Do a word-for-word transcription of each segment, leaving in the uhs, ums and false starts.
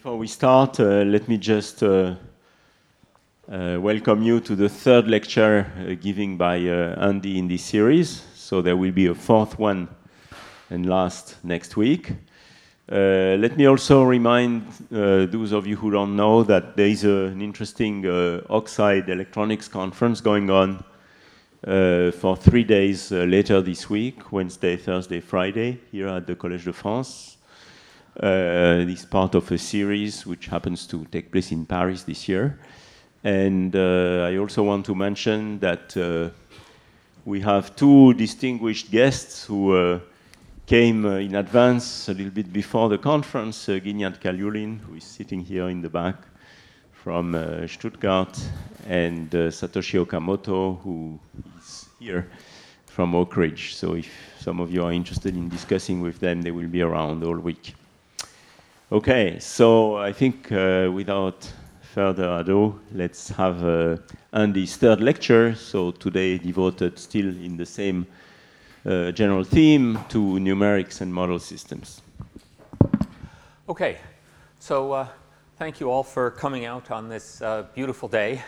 before we start, uh, let me just uh, uh, welcome you to the third lecture uh, given by uh, Andy in this series. So there will be a fourth one and last next week. Uh, let me also remind uh, those of you who don't know that there is a, an interesting uh, Oxide Electronics conference going on uh, for three days uh, later this week, Wednesday, Thursday, Friday, here at the Collège de France. Uh, this is part of a series which happens to take place in Paris this year. And uh, I also want to mention that uh, we have two distinguished guests who uh, came uh, in advance a little bit before the conference. Uh, Ginyat Kalyulin, who is sitting here in the back from uh, Stuttgart, and uh, Satoshi Okamoto, who is here from Oak Ridge. So if some of you are interested in discussing with them, they will be around all week. Okay, so I think uh, without further ado, let's have uh, Andy's third lecture. So today devoted still in the same uh, general theme to numerics and model systems. Okay, so uh, thank you all for coming out on this uh, beautiful day.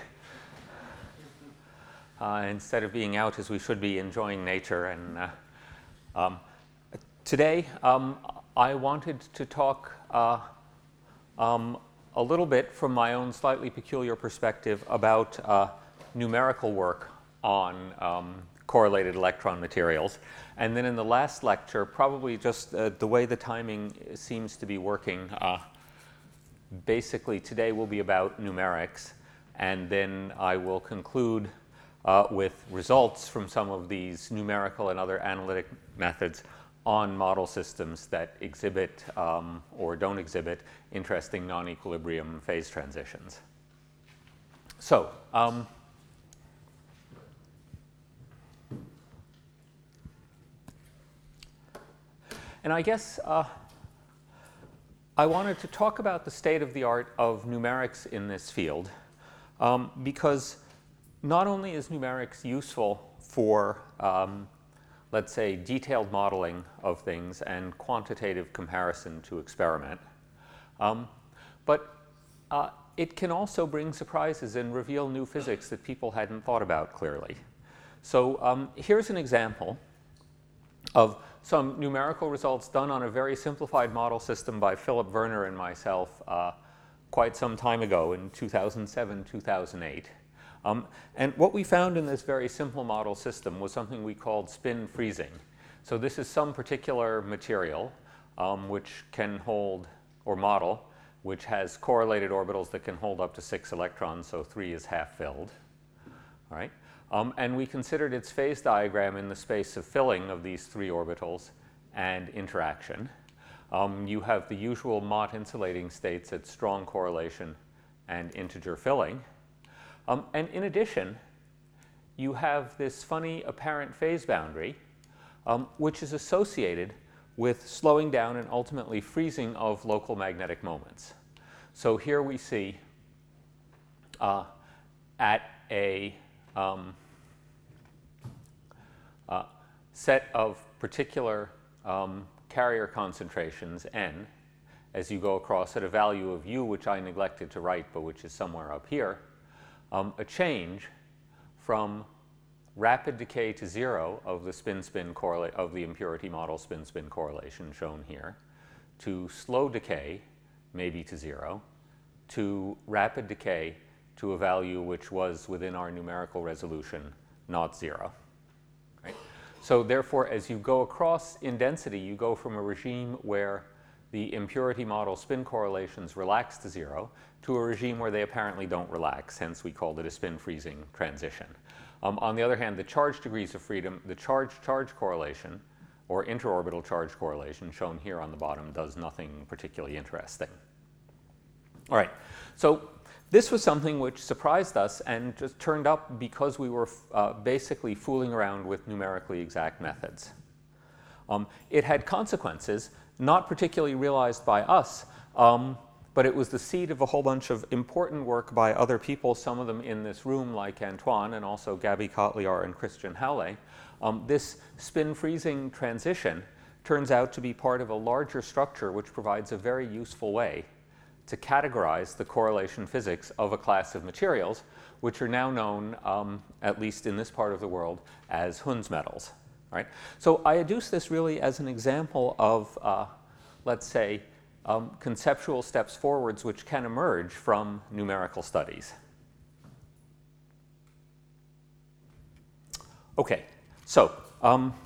Uh, instead of being out as we should be enjoying nature. And uh, um, today um, I wanted to talk uh, um, a little bit from my own slightly peculiar perspective about uh, numerical work on um, correlated electron materials. And then in the last lecture, probably just uh, the way the timing seems to be working, uh, basically today will be about numerics, and then I will conclude uh, with results from some of these numerical and other analytic methods on model systems that exhibit um, or don't exhibit interesting non-equilibrium phase transitions. So, um, and I guess uh, I wanted to talk about the state of the art of numerics in this field, um, because not only is numerics useful for um, let's say, detailed modeling of things and quantitative comparison to experiment. Um, but uh, it can also bring surprises and reveal new physics that people hadn't thought about clearly. So um, here's an example of some numerical results done on a very simplified model system by Philip Werner and myself uh, quite some time ago in two thousand seven, two thousand eight. Um, and what we found in this very simple model system was something we called spin freezing. So this is some particular material um, which can hold, or model, which has correlated orbitals that can hold up to six electrons, so three is half filled. All right? Um, and we considered its phase diagram in the space of filling of these three orbitals and interaction. Um, you have the usual Mott insulating states at strong correlation and integer filling. Um, and in addition, you have this funny apparent phase boundary, um, which is associated with slowing down and ultimately freezing of local magnetic moments. So here we see uh, at a um, uh, set of particular um, carrier concentrations, n, as you go across at a value of u, which I neglected to write, but which is somewhere up here, Um, a change from rapid decay to zero of the spin-spin correlate of the impurity model spin-spin correlation shown here, to slow decay, maybe to zero, to rapid decay to a value which was within our numerical resolution, not zero. Right? So therefore, as you go across in density, you go from a regime where the impurity model spin correlations relax to zero to a regime where they apparently don't relax, hence we called it a spin freezing transition. Um, on the other hand, the charge degrees of freedom, the charge-charge correlation, or interorbital charge correlation, shown here on the bottom, does nothing particularly interesting. All right, so this was something which surprised us and just turned up because we were uh, basically fooling around with numerically exact methods. Um, it had consequences not particularly realized by us, um, but it was the seed of a whole bunch of important work by other people, some of them in this room like Antoine and also Gabby Kotliar and Christian Howley. Um, this spin freezing transition turns out to be part of a larger structure which provides a very useful way to categorize the correlation physics of a class of materials, which are now known, um, at least in this part of the world, as Hund's metals. Right? So I adduce this really as an example of, uh, let's say, um, conceptual steps forwards which can emerge from numerical studies. Okay, so um,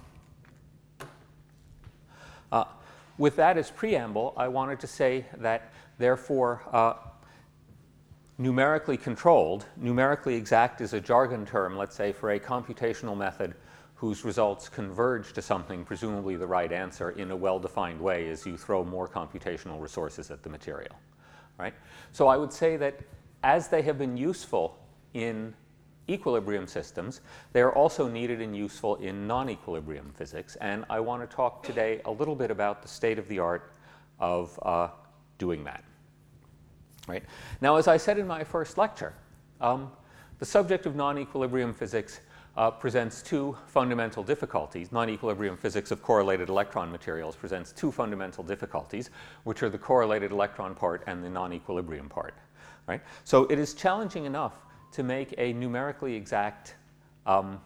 uh, with that as preamble, I wanted to say that, therefore, uh, numerically controlled, numerically exact is a jargon term, let's say, for a computational method whose results converge to something, presumably the right answer, in a well-defined way as you throw more computational resources at the material. Right? So I would say that as they have been useful in equilibrium systems, they are also needed and useful in non-equilibrium physics. And I want to talk today a little bit about the state of the art of uh, doing that. Right? Now, as I said in my first lecture, um, the subject of non-equilibrium physics uh, presents two fundamental difficulties. Non-equilibrium physics of correlated electron materials presents two fundamental difficulties, which are the correlated electron part and the non-equilibrium part. Right? So it is challenging enough to make a numerically exact um,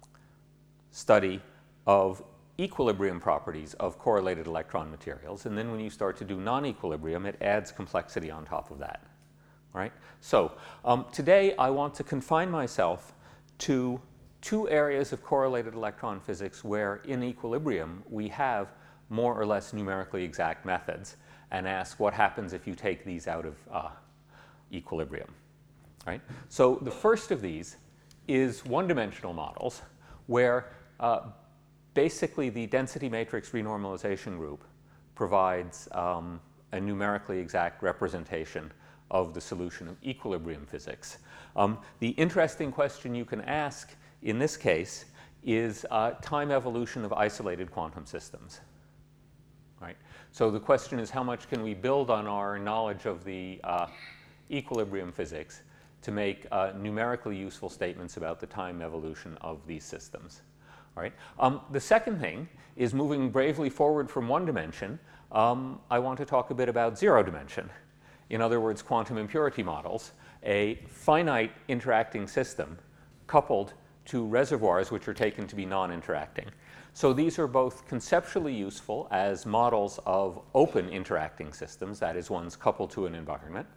study of equilibrium properties of correlated electron materials. And then when you start to do non-equilibrium, it adds complexity on top of that. Right? So um, today I want to confine myself to two areas of correlated electron physics where in equilibrium we have more or less numerically exact methods, and ask what happens if you take these out of uh, equilibrium. Right? So the first of these is one-dimensional models where uh, basically the density matrix renormalization group provides um, a numerically exact representation of the solution of equilibrium physics. Um, the interesting question you can ask in this case is uh, time evolution of isolated quantum systems. Right? So the question is, how much can we build on our knowledge of the uh, equilibrium physics to make uh, numerically useful statements about the time evolution of these systems? All right. Um, the second thing is, moving bravely forward from one dimension, um, I want to talk a bit about zero dimension. In other words, quantum impurity models, a finite interacting system coupled to reservoirs which are taken to be non-interacting. So these are both conceptually useful as models of open interacting systems, that is, ones coupled to an environment.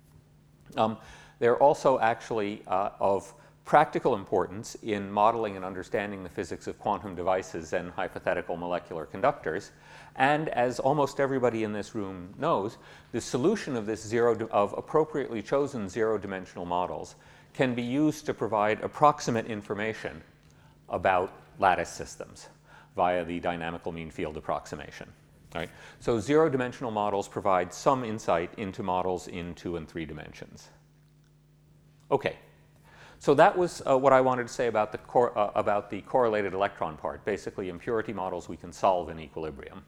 Um, they're also actually uh, of practical importance in modeling and understanding the physics of quantum devices and hypothetical molecular conductors. And as almost everybody in this room knows, the solution of this zero of appropriately chosen zero-dimensional models can be used to provide approximate information about lattice systems via the dynamical mean field approximation. Right? So zero-dimensional models provide some insight into models in two and three dimensions. Okay. So that was uh, what I wanted to say about the, cor uh, about the correlated electron part, basically impurity models we can solve in equilibrium.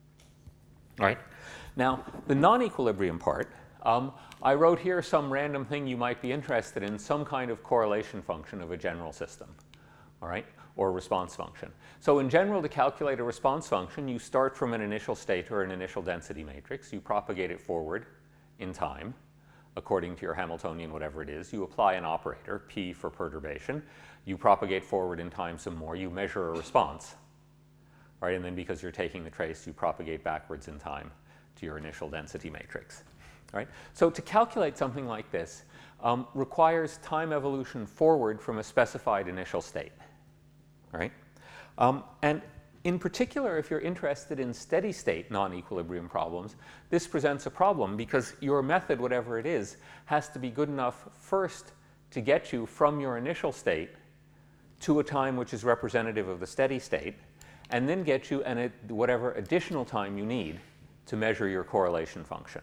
All right. Now, the non-equilibrium part, um, I wrote here some random thing you might be interested in, some kind of correlation function of a general system, all right, or response function. So in general, to calculate a response function, you start from an initial state or an initial density matrix. You propagate it forward in time according to your Hamiltonian, whatever it is. You apply an operator, P for perturbation. You propagate forward in time some more. You measure a response, right? And then because you're taking the trace, you propagate backwards in time to your initial density matrix, right? So to calculate something like this um, requires time evolution forward from a specified initial state, right? Um, and in particular, if you're interested in steady state non-equilibrium problems, this presents a problem because your method, whatever it is, has to be good enough first to get you from your initial state to a time which is representative of the steady state, and then get you an, whatever additional time you need to measure your correlation function.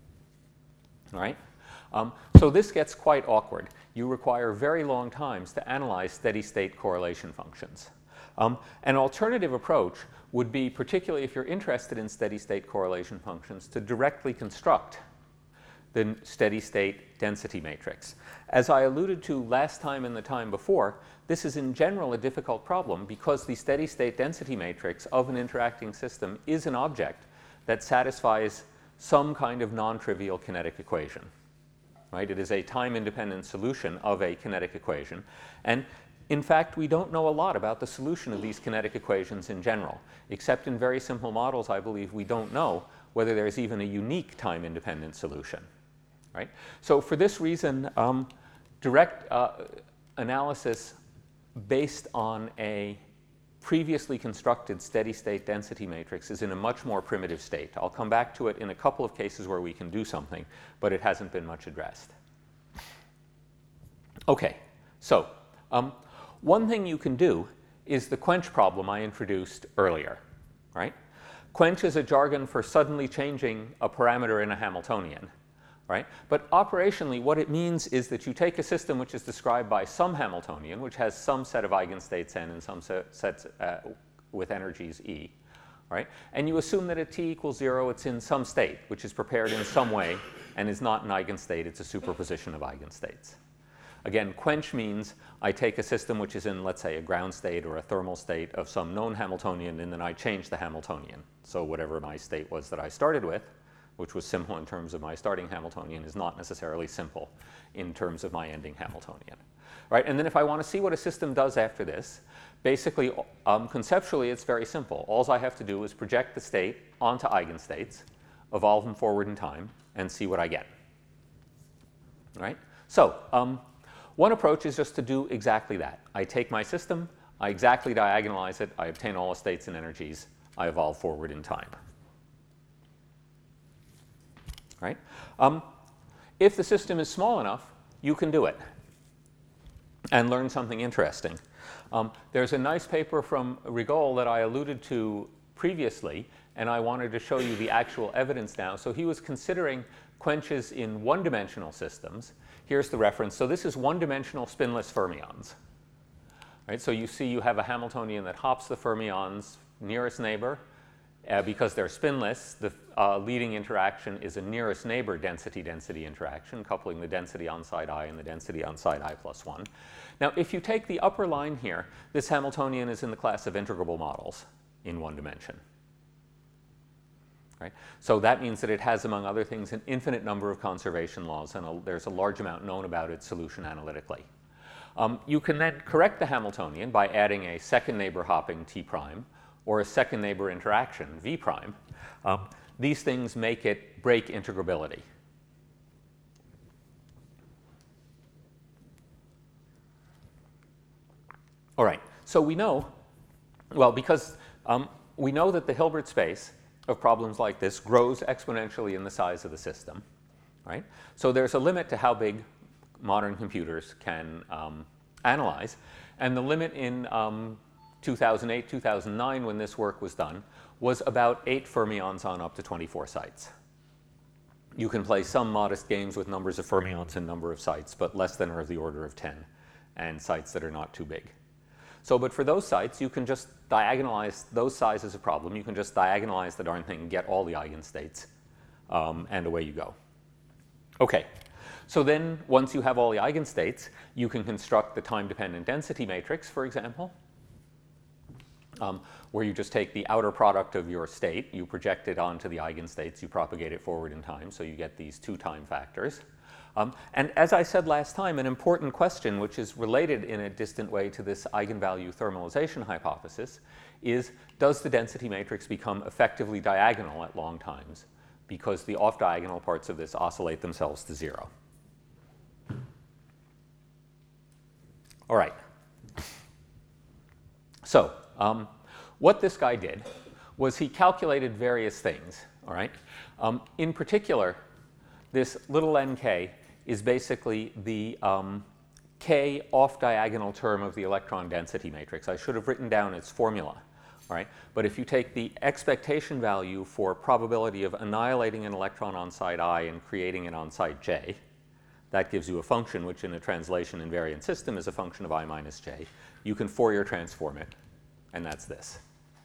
All right? Um, so this gets quite awkward. You require very long times to analyze steady state correlation functions. Um, an alternative approach would be, particularly if you're interested in steady state correlation functions, to directly construct the steady state density matrix. As I alluded to last time and the time before, this is in general a difficult problem because the steady state density matrix of an interacting system is an object that satisfies some kind of non-trivial kinetic equation. Right? It is a time-independent solution of a kinetic equation. And in fact, we don't know a lot about the solution of these kinetic equations in general. Except in very simple models, I believe we don't know whether there's even a unique time-independent solution. Right? So for this reason, um, direct uh, analysis based on a previously constructed steady-state density matrix is in a much more primitive state. I'll come back to it in a couple of cases where we can do something, but it hasn't been much addressed. Okay, so um, one thing you can do is the quench problem I introduced earlier, right? Quench is a jargon for suddenly changing a parameter in a Hamiltonian. Right? But operationally, what it means is that you take a system which is described by some Hamiltonian, which has some set of eigenstates n and some set, sets uh, with energies E, right? And you assume that at t equals zero, it's in some state, which is prepared in some way and is not an eigenstate. It's a superposition of eigenstates. Again, quench means I take a system which is in, let's say, a ground state or a thermal state of some known Hamiltonian, and then I change the Hamiltonian. So whatever my state was that I started with, which was simple in terms of my starting Hamiltonian, is not necessarily simple in terms of my ending Hamiltonian. Right? And then if I want to see what a system does after this, basically, um, conceptually, it's very simple. All I have to do is project the state onto eigenstates, evolve them forward in time, and see what I get. Right? So um, one approach is just to do exactly that. I take my system, I exactly diagonalize it, I obtain all the states and energies, I evolve forward in time. Right? Um, if the system is small enough, you can do it and learn something interesting. Um, there's a nice paper from Rigol that I alluded to previously, and I wanted to show you the actual evidence now. So he was considering quenches in one-dimensional systems. Here's the reference. So this is one-dimensional spinless fermions. Right? So you see you have a Hamiltonian that hops the fermions nearest neighbor. Uh, because they're spinless, the uh, leading interaction is a nearest neighbor density-density interaction, coupling the density on side I and the density on side I plus one. Now, if you take the upper line here, this Hamiltonian is in the class of integrable models in one dimension. Right? So that means that it has, among other things, an infinite number of conservation laws, and a, there's a large amount known about its solution analytically. Um, you can then correct the Hamiltonian by adding a second neighbor hopping T prime, or a second neighbor interaction, V prime. Um, these things make it break integrability. All right, so we know, well, because um, we know that the Hilbert space of problems like this grows exponentially in the size of the system, right? So there's a limit to how big modern computers can um, analyze, and the limit in um, two thousand eight, two thousand nine, when this work was done, was about eight fermions on up to twenty-four sites. You can play some modest games with numbers of fermions and number of sites, but less than or of the order of ten, and sites that are not too big. So, but for those sites, you can just diagonalize those sizes of problem. You can just diagonalize the darn thing and get all the eigenstates, um, and away you go. Okay. So then, once you have all the eigenstates, you can construct the time-dependent density matrix, for example. Um, where you just take the outer product of your state, you project it onto the eigenstates, you propagate it forward in time, so you get these two time factors. Um, and as I said last time, an important question, which is related in a distant way to this eigenvalue thermalization hypothesis, is does the density matrix become effectively diagonal at long times because the off-diagonal parts of this oscillate themselves to zero? All right. So, Um, what this guy did was he calculated various things, all right? Um, in particular, this little nk is basically the um, k off-diagonal term of the electron density matrix. I should have written down its formula, all right? But if you take the expectation value for probability of annihilating an electron on side I and creating it on side j, that gives you a function which in a translation invariant system is a function of I minus j. You can Fourier transform it. And that's this.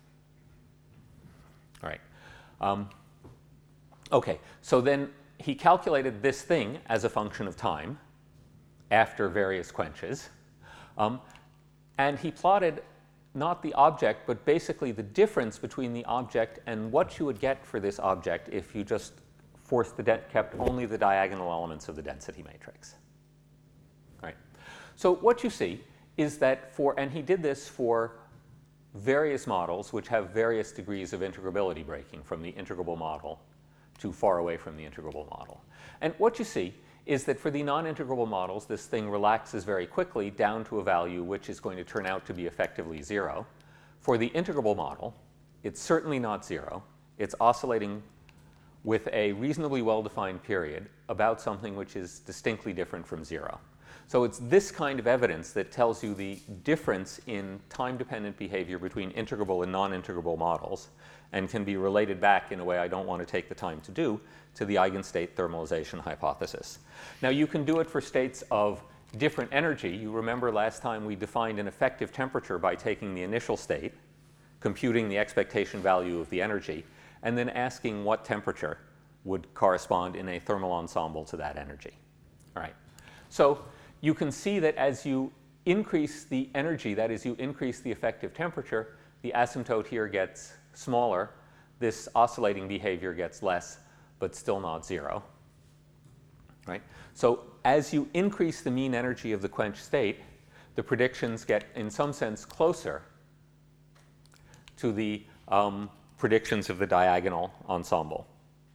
All right. Um, OK, so then he calculated this thing as a function of time after various quenches. Um, and he plotted not the object, but basically the difference between the object and what you would get for this object if you just forced the de- kept only the diagonal elements of the density matrix. Right. So what you see is that for, and he did this for various models which have various degrees of integrability breaking from the integrable model to far away from the integrable model. And what you see is that for the non-integrable models, this thing relaxes very quickly down to a value which is going to turn out to be effectively zero. For the integrable model, it's certainly not zero. It's oscillating with a reasonably well-defined period about something which is distinctly different from zero. So it's this kind of evidence that tells you the difference in time-dependent behavior between integrable and non-integrable models, and can be related back in a way I don't want to take the time to do to the eigenstate thermalization hypothesis. Now you can do it for states of different energy. You remember last time we defined an effective temperature by taking the initial state, computing the expectation value of the energy, and then asking what temperature would correspond in a thermal ensemble to that energy. All right. So you can see that as you increase the energy, that is, you increase the effective temperature, the asymptote here gets smaller. This oscillating behavior gets less, but still not zero. Right? So as you increase the mean energy of the quenched state, the predictions get, in some sense, closer to the um, predictions of the diagonal ensemble.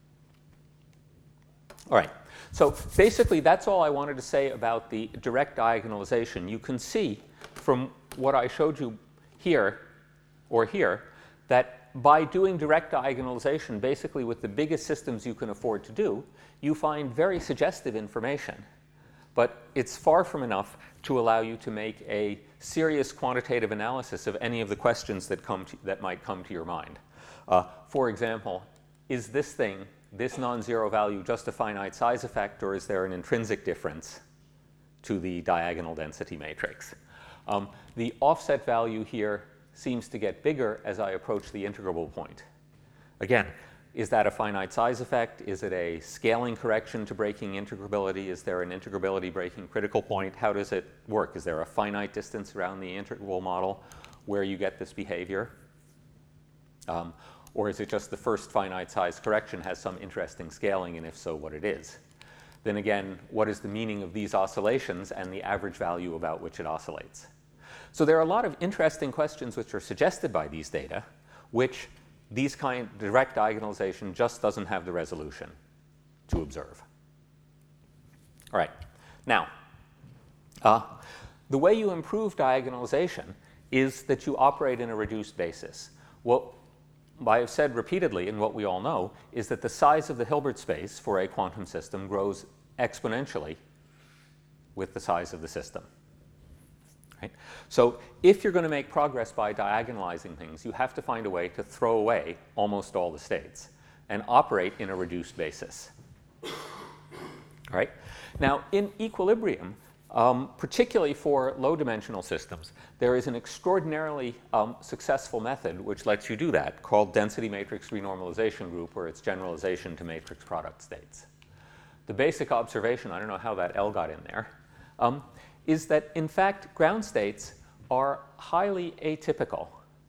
All right. So basically, that's all I wanted to say about the direct diagonalization. You can see from what I showed you here or here that by doing direct diagonalization, basically with the biggest systems you can afford to do, you find very suggestive information. But it's far from enough to allow you to make a serious quantitative analysis of any of the questions that, come to, that might come to your mind. Uh, for example, is this thing, this non-zero value, just a finite size effect, or is there an intrinsic difference to the diagonal density matrix? Um, the offset value here seems to get bigger as I approach the integrable point. Again, is that a finite size effect? Is it a scaling correction to breaking integrability? Is there an integrability breaking critical point? How does it work? Is there a finite distance around the integrable model where you get this behavior? Um, or is it just the first finite size correction has some interesting scaling, and if so, what it is? Then again, what is the meaning of these oscillations and the average value about which it oscillates? So there are a lot of interesting questions which are suggested by these data, which these kind of direct diagonalization just doesn't have the resolution to observe. All right. Now, uh, the way you improve diagonalization is that you operate in a reduced basis. What I have said repeatedly, and what we all know, is that the size of the Hilbert space for a quantum system grows exponentially with the size of the system. Right? So if you're going to make progress by diagonalizing things, you have to find a way to throw away almost all the states and operate in a reduced basis. Right? Now, in equilibrium, um, particularly for low-dimensional systems, there is an extraordinarily um, successful method which lets you do that, called density matrix renormalization group, or its generalization to matrix product states. The basic observation, I don't know how that L got in there, um, is that, in fact, ground states are highly atypical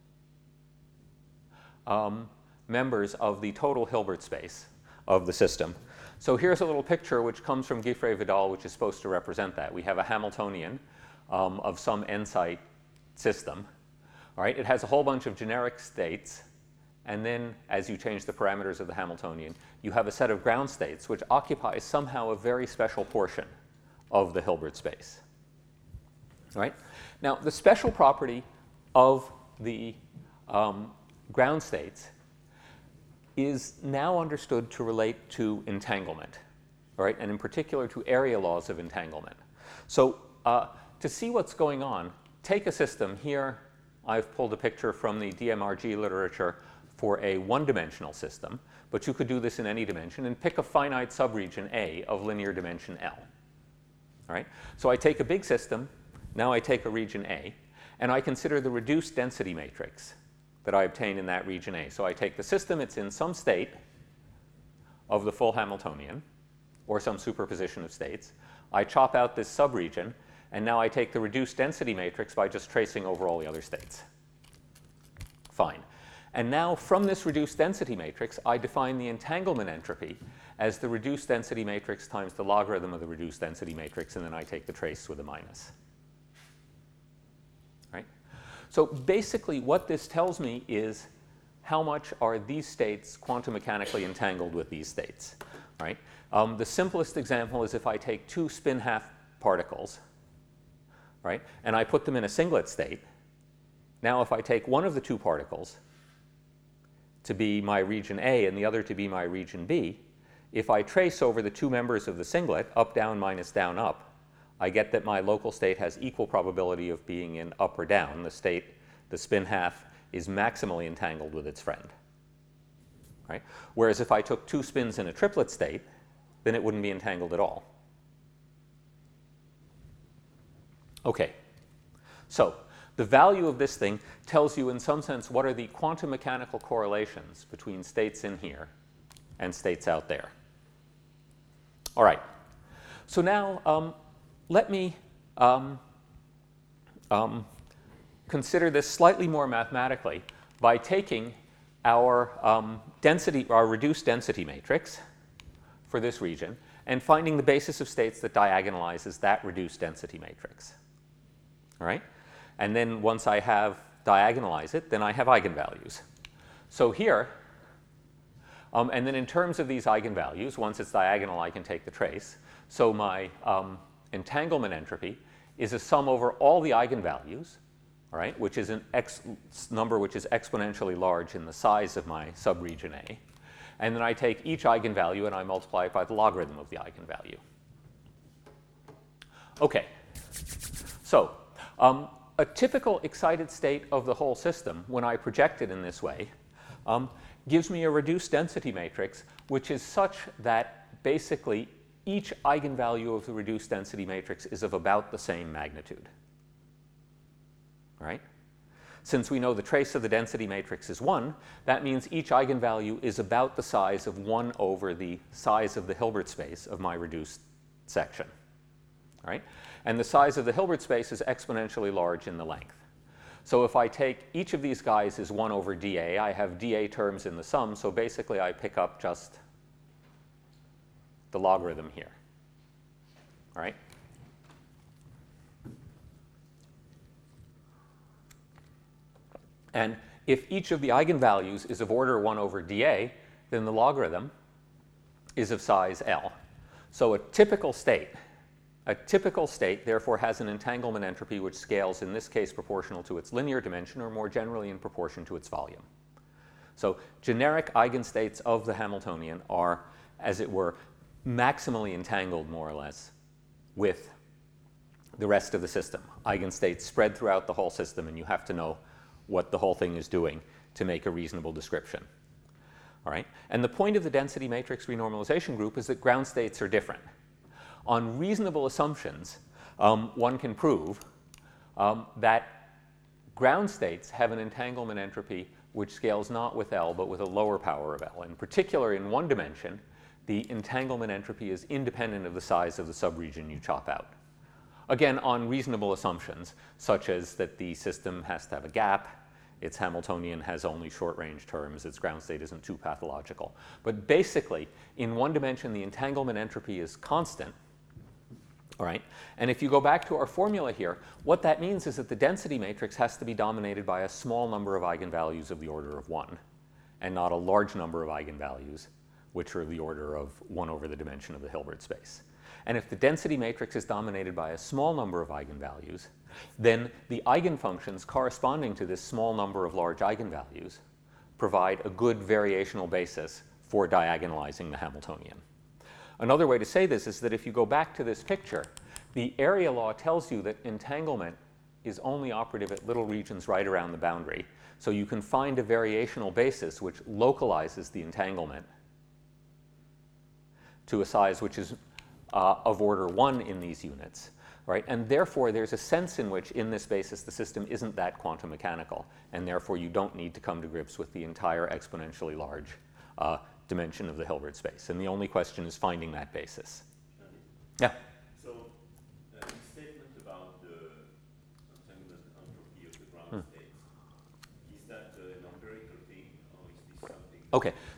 um, members of the total Hilbert space of the system. So here's a little picture which comes from Giffray-Vidal, which is supposed to represent that. We have a Hamiltonian um, of some n-site system. All right? It has a whole bunch of generic states, and then as you change the parameters of the Hamiltonian, you have a set of ground states which occupy somehow a very special portion of the Hilbert space. Right? Now, the special property of the um, ground states is now understood to relate to entanglement, right? And in particular to area laws of entanglement. So uh, to see what's going on, take a system. Here I've pulled a picture from the D M R G literature for a one-dimensional system, but you could do this in any dimension, and pick a finite subregion A of linear dimension L. All right? So I take a big system. Now I take a region A, and I consider the reduced density matrix that I obtain in that region A. So I take the system, it's in some state of the full Hamiltonian, or some superposition of states. I chop out this subregion, and now I take the reduced density matrix by just tracing over all the other states. Fine. And now from this reduced density matrix, I define the entanglement entropy as the reduced density matrix times the logarithm of the reduced density matrix, and then I take the trace with a minus. Right? So basically what this tells me is how much are these states quantum mechanically entangled with these states. Right? Um, the simplest example is if I take two spin half particles, right, and I put them in a singlet state. Now if I take one of the two particles to be my region A and the other to be my region B, if I trace over the two members of the singlet, up, down, minus, down, up, I get that my local state has equal probability of being in up or down. The state, the spin half, is maximally entangled with its friend. Right? Whereas if I took two spins in a triplet state, then it wouldn't be entangled at all. Okay, so the value of this thing tells you in some sense what are the quantum mechanical correlations between states in here and states out there. All right, so now um, let me um, um, consider this slightly more mathematically by taking our um, density, our reduced density matrix for this region and finding the basis of states that diagonalizes that reduced density matrix. All right? And then once I have diagonalized it, then I have eigenvalues. So here, um, and then in terms of these eigenvalues, once it's diagonal, I can take the trace. So my um, entanglement entropy is a sum over all the eigenvalues, all right, which is an x number which is exponentially large in the size of my subregion A. And then I take each eigenvalue and I multiply it by the logarithm of the eigenvalue. Okay, so um, a typical excited state of the whole system, when I project it in this way, um, gives me a reduced density matrix, which is such that basically each eigenvalue of the reduced density matrix is of about the same magnitude. All right? Since we know the trace of the density matrix is one, that means each eigenvalue is about the size of one over the size of the Hilbert space of my reduced section. All right? And the size of the Hilbert space is exponentially large in the length. So if I take each of these guys is one over dA, I have dA terms in the sum, so basically I pick up just the logarithm here. All right? And if each of the eigenvalues is of order one over dA, then the logarithm is of size L. So a typical state, a typical state therefore has an entanglement entropy which scales in this case proportional to its linear dimension or more generally in proportion to its volume. So generic eigenstates of the Hamiltonian are, as it were, maximally entangled more or less with the rest of the system. Eigenstates spread throughout the whole system, and you have to know what the whole thing is doing to make a reasonable description. All right? And the point of the density matrix renormalization group is that ground states are different. On reasonable assumptions, um, one can prove um, that ground states have an entanglement entropy which scales not with L but with a lower power of L. In particular, in one dimension, the entanglement entropy is independent of the size of the subregion you chop out. Again, on reasonable assumptions, such as that the system has to have a gap, its Hamiltonian has only short-range terms, its ground state isn't too pathological. But basically, in one dimension, the entanglement entropy is constant. All right? And if you go back to our formula here, what that means is that the density matrix has to be dominated by a small number of eigenvalues of the order of one, and not a large number of eigenvalues, which are of the order of one over the dimension of the Hilbert space. And if the density matrix is dominated by a small number of eigenvalues, then the eigenfunctions corresponding to this small number of large eigenvalues provide a good variational basis for diagonalizing the Hamiltonian. Another way to say this is that if you go back to this picture, the area law tells you that entanglement is only operative at little regions right around the boundary. So you can find a variational basis which localizes the entanglement to a size which is uh, of order one in these units. Right? And therefore, there's a sense in which, in this basis, the system isn't that quantum mechanical, and therefore you don't need to come to grips with the entire exponentially large uh, dimension of the Hilbert space. And the only question is finding that basis. Yeah? So, uh, the statement about the entanglement entropy of the ground hmm. states, is that an empirical thing, or is this something? Okay.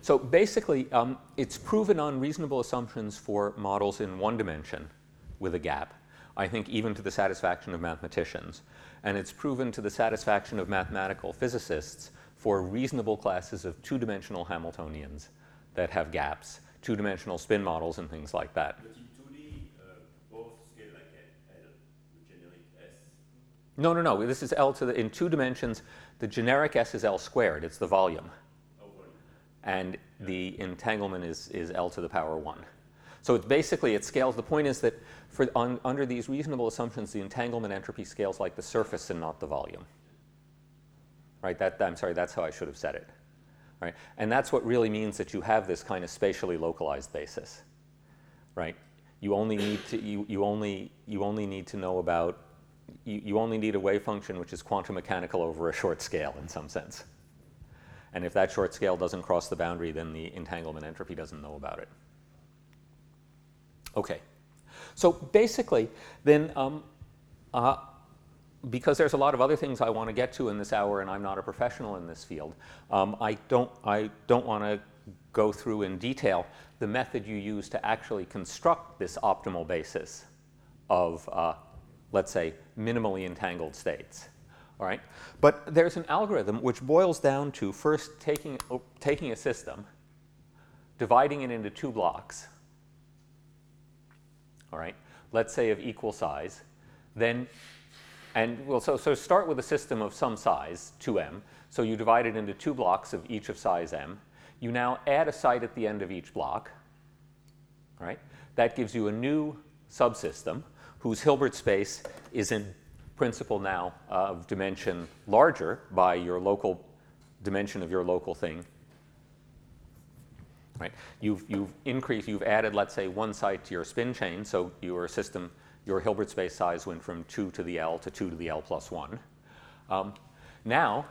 So basically, um, it's proven on reasonable assumptions for models in one dimension with a gap, I think even to the satisfaction of mathematicians. And it's proven to the satisfaction of mathematical physicists for reasonable classes of two-dimensional Hamiltonians that have gaps, two-dimensional spin models and things like that. But in two D, uh, both scale like L, the generic S? No, no, no. This is L to the, in two dimensions, the generic S is L squared. It's the volume. Oh, volume. And yeah. The entanglement is, is L to the power one. So it's basically, it scales. The point is that for, on, under these reasonable assumptions, the entanglement entropy scales like the surface and not the volume. Right? That, I'm sorry, that's how I should have said it. Right? And that's what really means that you have this kind of spatially localized basis. Right? You only need to, you, you only, you only need to know about, you, you only need a wave function which is quantum mechanical over a short scale in some sense. And if that short scale doesn't cross the boundary, then the entanglement entropy doesn't know about it. Okay. So basically, then, um, uh, because there's a lot of other things I want to get to in this hour, and I'm not a professional in this field, um, I don't, I don't want to go through in detail the method you use to actually construct this optimal basis of, uh, let's say, minimally entangled states. All right? But there's an algorithm which boils down to first taking, oh, taking a system, dividing it into two blocks, all right, let's say of equal size, then, and well, so, so start with a system of some size, two m, so you divide it into two blocks of each of size m. You now add a site at the end of each block, all right? That gives you a new subsystem whose Hilbert space is in principle now of dimension larger by your local dimension of your local thing. Right? You've, you've increased, you've added, let's say, one site to your spin chain, so your system, your Hilbert space size went from two to the L to two to the L plus one. Um, now,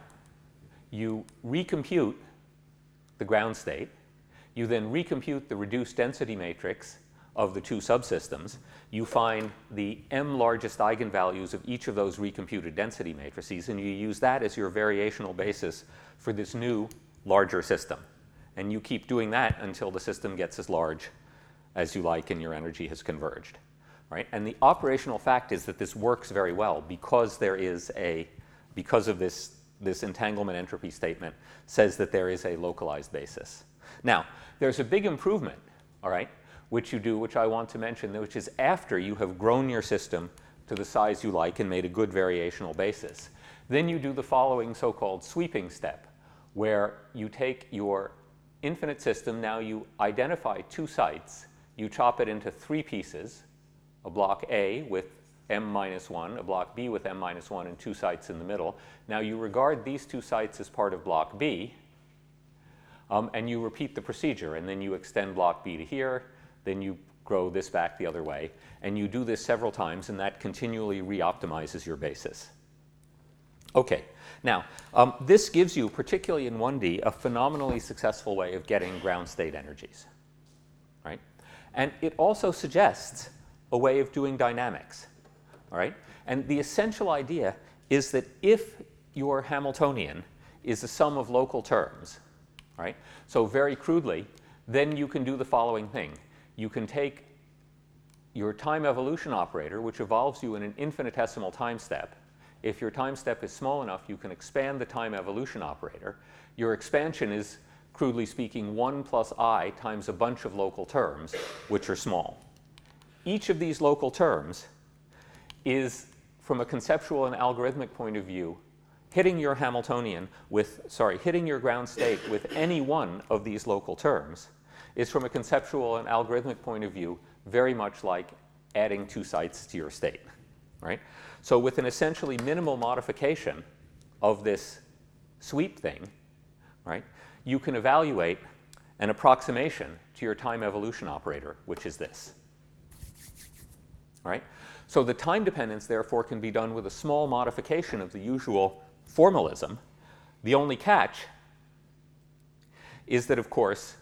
you recompute the ground state. You then recompute the reduced density matrix of the two subsystems. You find the m largest eigenvalues of each of those recomputed density matrices, and you use that as your variational basis for this new larger system. And you keep doing that until the system gets as large as you like and your energy has converged. Right? And the operational fact is that this works very well because there is a, because of this, this entanglement entropy statement says that there is a localized basis. Now, there's a big improvement, all right, which you do, which I want to mention, which is after you have grown your system to the size you like and made a good variational basis. Then you do the following so-called sweeping step, where you take your infinite system, now you identify two sites, you chop it into three pieces, a block A with m minus one, a block B with m minus one, and two sites in the middle. Now you regard these two sites as part of block B, um, and you repeat the procedure, and then you extend block B to here, then you grow this back the other way, and you do this several times, and that continually re-optimizes your basis. Okay, now, um, this gives you, particularly in one D, a phenomenally successful way of getting ground state energies, right? And it also suggests a way of doing dynamics, all right? And the essential idea is that if your Hamiltonian is a sum of local terms, right? So very crudely, then you can do the following thing. You can take your time evolution operator, which evolves you in an infinitesimal time step. If your time step is small enough, you can expand the time evolution operator. Your expansion is, crudely speaking, one plus I times a bunch of local terms, which are small. Each of these local terms is, from a conceptual and algorithmic point of view, hitting your Hamiltonian with, sorry, hitting your ground state with any one of these local terms is, from a conceptual and algorithmic point of view, very much like adding two sites to your state, right? So with an essentially minimal modification of this sweep thing, right, you can evaluate an approximation to your time evolution operator, which is this. Right? So the time dependence, therefore, can be done with a small modification of the usual formalism. The only catch is that, of course,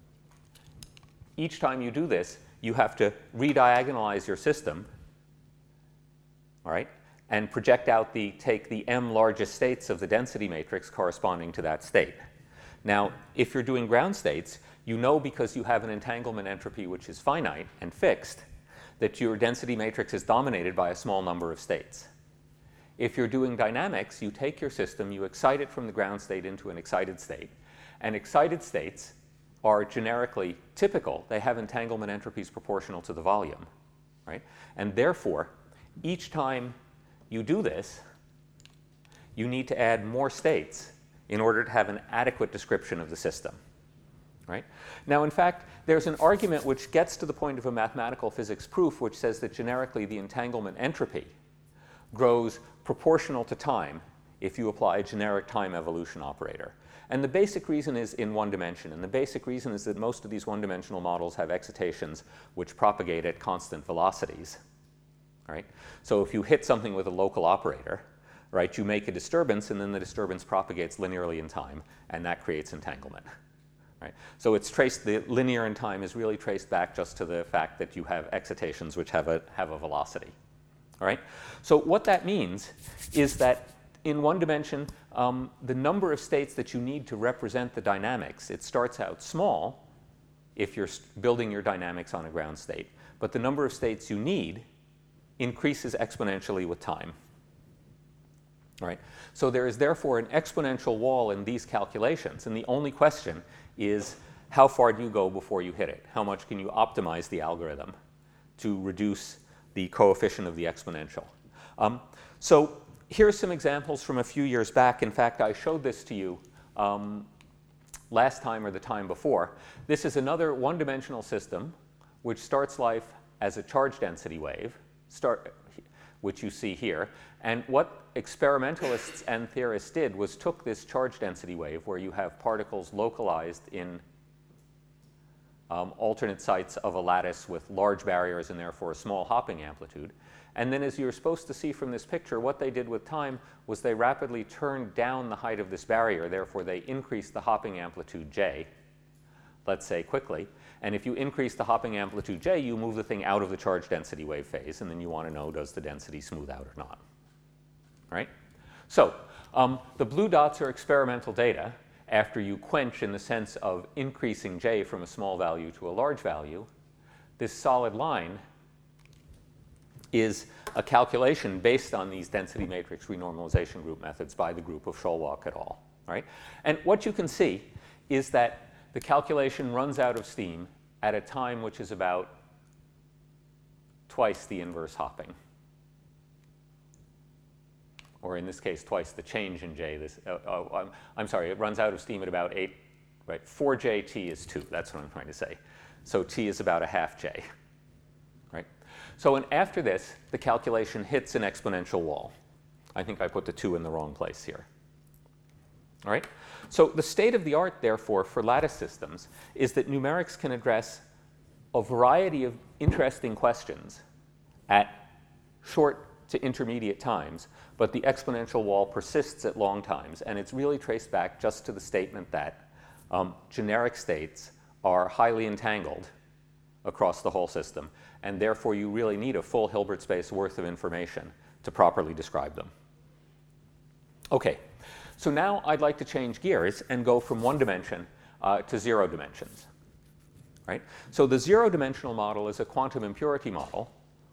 each time you do this, you have to rediagonalize your system, all right, and project out the, take the m largest states of the density matrix corresponding to that state. Now, if you're doing ground states, you know because you have an entanglement entropy which is finite and fixed, that your density matrix is dominated by a small number of states. If you're doing dynamics, you take your system, you excite it from the ground state into an excited state, and excited states are generically typical. They have entanglement entropies proportional to the volume, right? And therefore, each time you do this, you need to add more states in order to have an adequate description of the system, right? Now, in fact, there's an argument which gets to the point of a mathematical physics proof which says that generically the entanglement entropy grows proportional to time if you apply a generic time evolution operator. And the basic reason is in one dimension. And the basic reason is that most of these one-dimensional models have excitations which propagate at constant velocities, right? So if you hit something with a local operator, right, you make a disturbance, and then the disturbance propagates linearly in time, and that creates entanglement, right? So it's traced, the linear in time is really traced back just to the fact that you have excitations which have a, have a velocity, all right? So what that means is that in one dimension, um, the number of states that you need to represent the dynamics, it starts out small if you're building your dynamics on a ground state, but the number of states you need increases exponentially with time. Right? So there is therefore an exponential wall in these calculations, and the only question is how far do you go before you hit it? How much can you optimize the algorithm to reduce the coefficient of the exponential? Um, so here's some examples from a few years back. In fact, I showed this to you um, last time or the time before. This is another one-dimensional system which starts life as a charge density wave, start, which you see here. And what experimentalists and theorists did was took this charge density wave where you have particles localized in um, alternate sites of a lattice with large barriers and therefore a small hopping amplitude. And then as you're supposed to see from this picture, what they did with time was they rapidly turned down the height of this barrier. Therefore, they increased the hopping amplitude j, let's say quickly. And if you increase the hopping amplitude j, you move the thing out of the charge density wave phase, and then you want to know, does the density smooth out or not? Right? So um, the blue dots are experimental data after you quench in the sense of increasing j from a small value to a large value. This solid line is a calculation based on these density matrix renormalization group methods by the group of Scholwalk et al. Right? And what you can see is that the calculation runs out of steam at a time which is about twice the inverse hopping. Or in this case, twice the change in j. This, uh, oh, I'm, I'm sorry, it runs out of steam at about eight, right? four j t is two, that's what I'm trying to say. So t is about a half j, right? So and after this, the calculation hits an exponential wall. I think I put the two in the wrong place here. All right? So the state of the art, therefore, for lattice systems is that numerics can address a variety of interesting questions at short to intermediate times, but the exponential wall persists at long times, and it's really traced back just to the statement that um, generic states are highly entangled across the whole system, and therefore you really need a full Hilbert space worth of information to properly describe them. Okay, so now I'd like to change gears and go from one dimension uh, to zero dimensions. Right? So the zero-dimensional model is a quantum impurity model,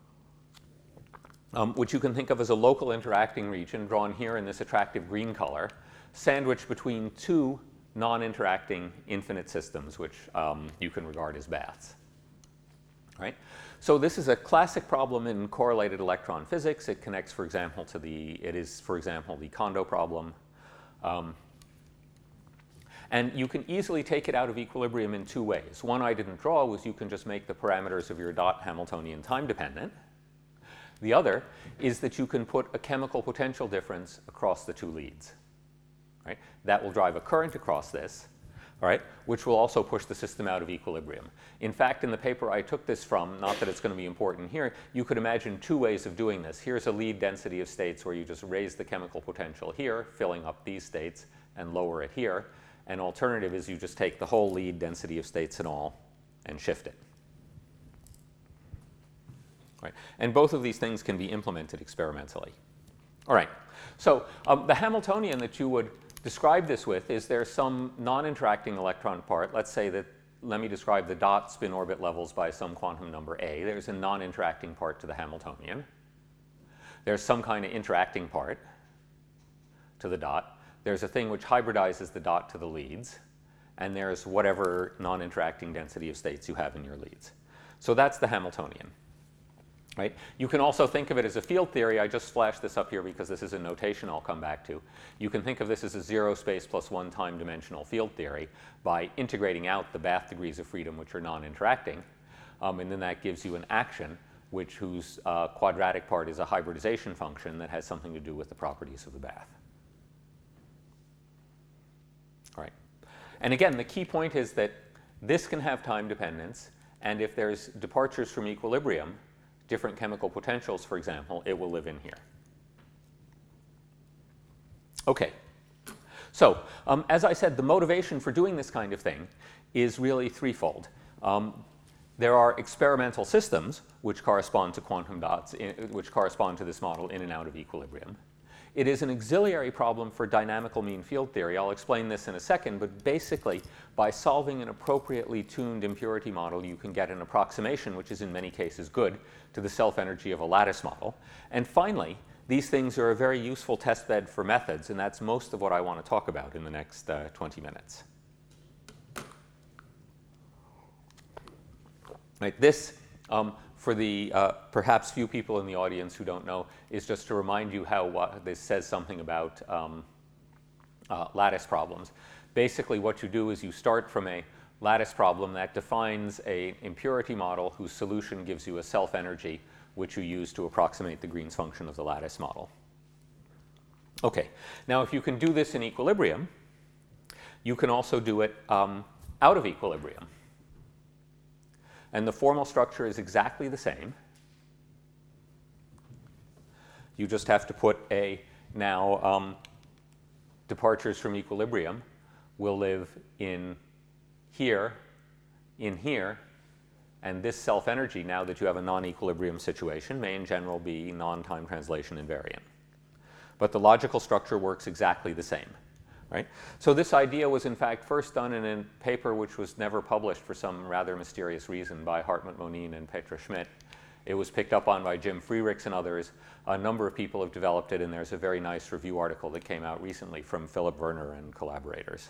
Um, which you can think of as a local interacting region drawn here in this attractive green color, sandwiched between two non-interacting infinite systems, which um, you can regard as baths. Right? So this is a classic problem in correlated electron physics. It connects, for example, to the, it is, for example, the Kondo problem. Um, and you can easily take it out of equilibrium in two ways. One I didn't draw was you can just make the parameters of your dot Hamiltonian time dependent. The other is that you can put a chemical potential difference across the two leads. Right? That will drive a current across this, all right, which will also push the system out of equilibrium. In fact, in the paper I took this from, not that it's going to be important here, you could imagine two ways of doing this. Here's a lead density of states where you just raise the chemical potential here, filling up these states, and lower it here. An alternative is you just take the whole lead density of states and all and shift it. Right. And both of these things can be implemented experimentally. All right. So um, the Hamiltonian that you would describe this with is there's some non-interacting electron part. Let's say that, let me describe the dot spin orbit levels by some quantum number A. There's a non-interacting part to the Hamiltonian. There's some kind of interacting part to the dot. There's a thing which hybridizes the dot to the leads. And there's whatever non-interacting density of states you have in your leads. So that's the Hamiltonian. Right? You can also think of it as a field theory. I just flashed this up here because this is a notation I'll come back to. You can think of this as a zero space plus one time dimensional field theory by integrating out the Bath degrees of freedom, which are non-interacting. Um, and then that gives you an action which whose uh, quadratic part is a hybridization function that has something to do with the properties of the Bath. All right. And again, the key point is that this can have time dependence. And if there's departures from equilibrium, different chemical potentials, for example, it will live in here. Okay. So um, as I said, the motivation for doing this kind of thing is really threefold. Um, there are experimental systems which correspond to quantum dots, in, which correspond to this model in and out of equilibrium. It is an auxiliary problem for dynamical mean field theory. I'll explain this in a second, but basically, by solving an appropriately tuned impurity model, you can get an approximation, which is in many cases good, to the self-energy of a lattice model. And finally, these things are a very useful test bed for methods, and that's most of what I want to talk about in the next uh, twenty minutes. Right, this, um, for the uh, perhaps few people in the audience who don't know, is just to remind you how uh, this says something about um, uh, lattice problems. Basically, what you do is you start from a lattice problem that defines an impurity model whose solution gives you a self-energy, which you use to approximate the Green's function of the lattice model. Okay, now if you can do this in equilibrium, you can also do it um, out of equilibrium. And the formal structure is exactly the same. You just have to put a, now um, departures from equilibrium will live in here, in here, and this self-energy, now that you have a non-equilibrium situation, may in general be non-time translation invariant. But the logical structure works exactly the same. Right? So this idea was in fact first done in a paper which was never published for some rather mysterious reason by Hartmut Monin and Petra Schmidt. It was picked up on by Jim Freerichs and others. A number of people have developed it, and there's a very nice review article that came out recently from Philip Werner and collaborators.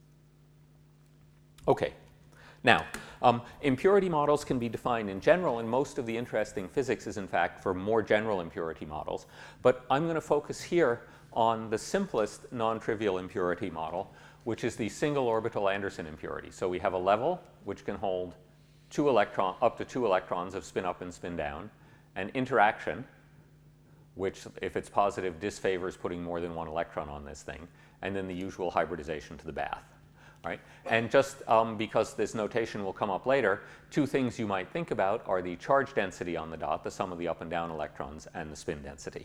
Okay. Now, um, impurity models can be defined in general, and most of the interesting physics is in fact for more general impurity models. But I'm going to focus here on the simplest non-trivial impurity model, which is the single orbital Anderson impurity. So we have a level which can hold two electron, up to two electrons of spin up and spin down, an interaction, which if it's positive disfavors putting more than one electron on this thing, and then the usual hybridization to the Bath. Right? And just um, because this notation will come up later, two things you might think about are the charge density on the dot, the sum of the up and down electrons, and the spin density.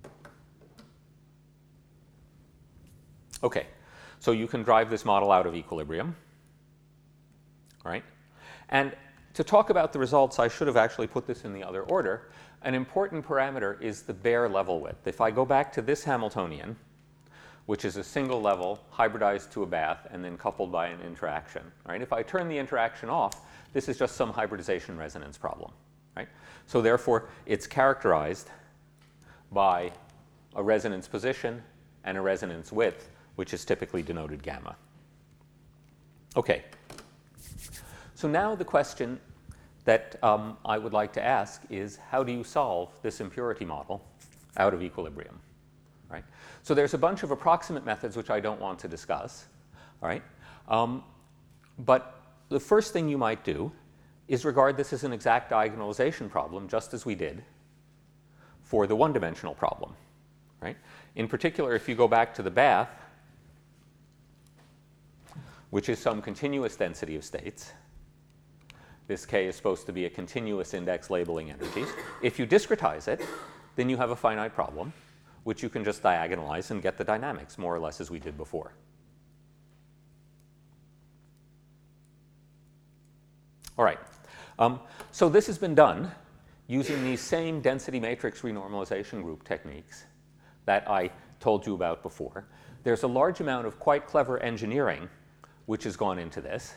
Okay, so you can drive this model out of equilibrium. All right? And to talk about the results, I should have actually put this in the other order. An important parameter is the bare level width. If I go back to this Hamiltonian, which is a single level hybridized to a Bath and then coupled by an interaction. Right? If I turn the interaction off, this is just some hybridization resonance problem. Right? So therefore, it's characterized by a resonance position and a resonance width, which is typically denoted gamma. Okay. So now the question that um, I would like to ask is, how do you solve this impurity model out of equilibrium? Right? So there's a bunch of approximate methods which I don't want to discuss. All right? Um, but the first thing you might do is regard this as an exact diagonalization problem, just as we did for the one-dimensional problem. Right? In particular, if you go back to the Bath, which is some continuous density of states, this K is supposed to be a continuous index labeling energies. If you discretize it, then you have a finite problem, which you can just diagonalize and get the dynamics, more or less as we did before. All right. Um, so this has been done using these same density matrix renormalization group techniques that I told you about before. there's a large amount of quite clever engineering which has gone into this,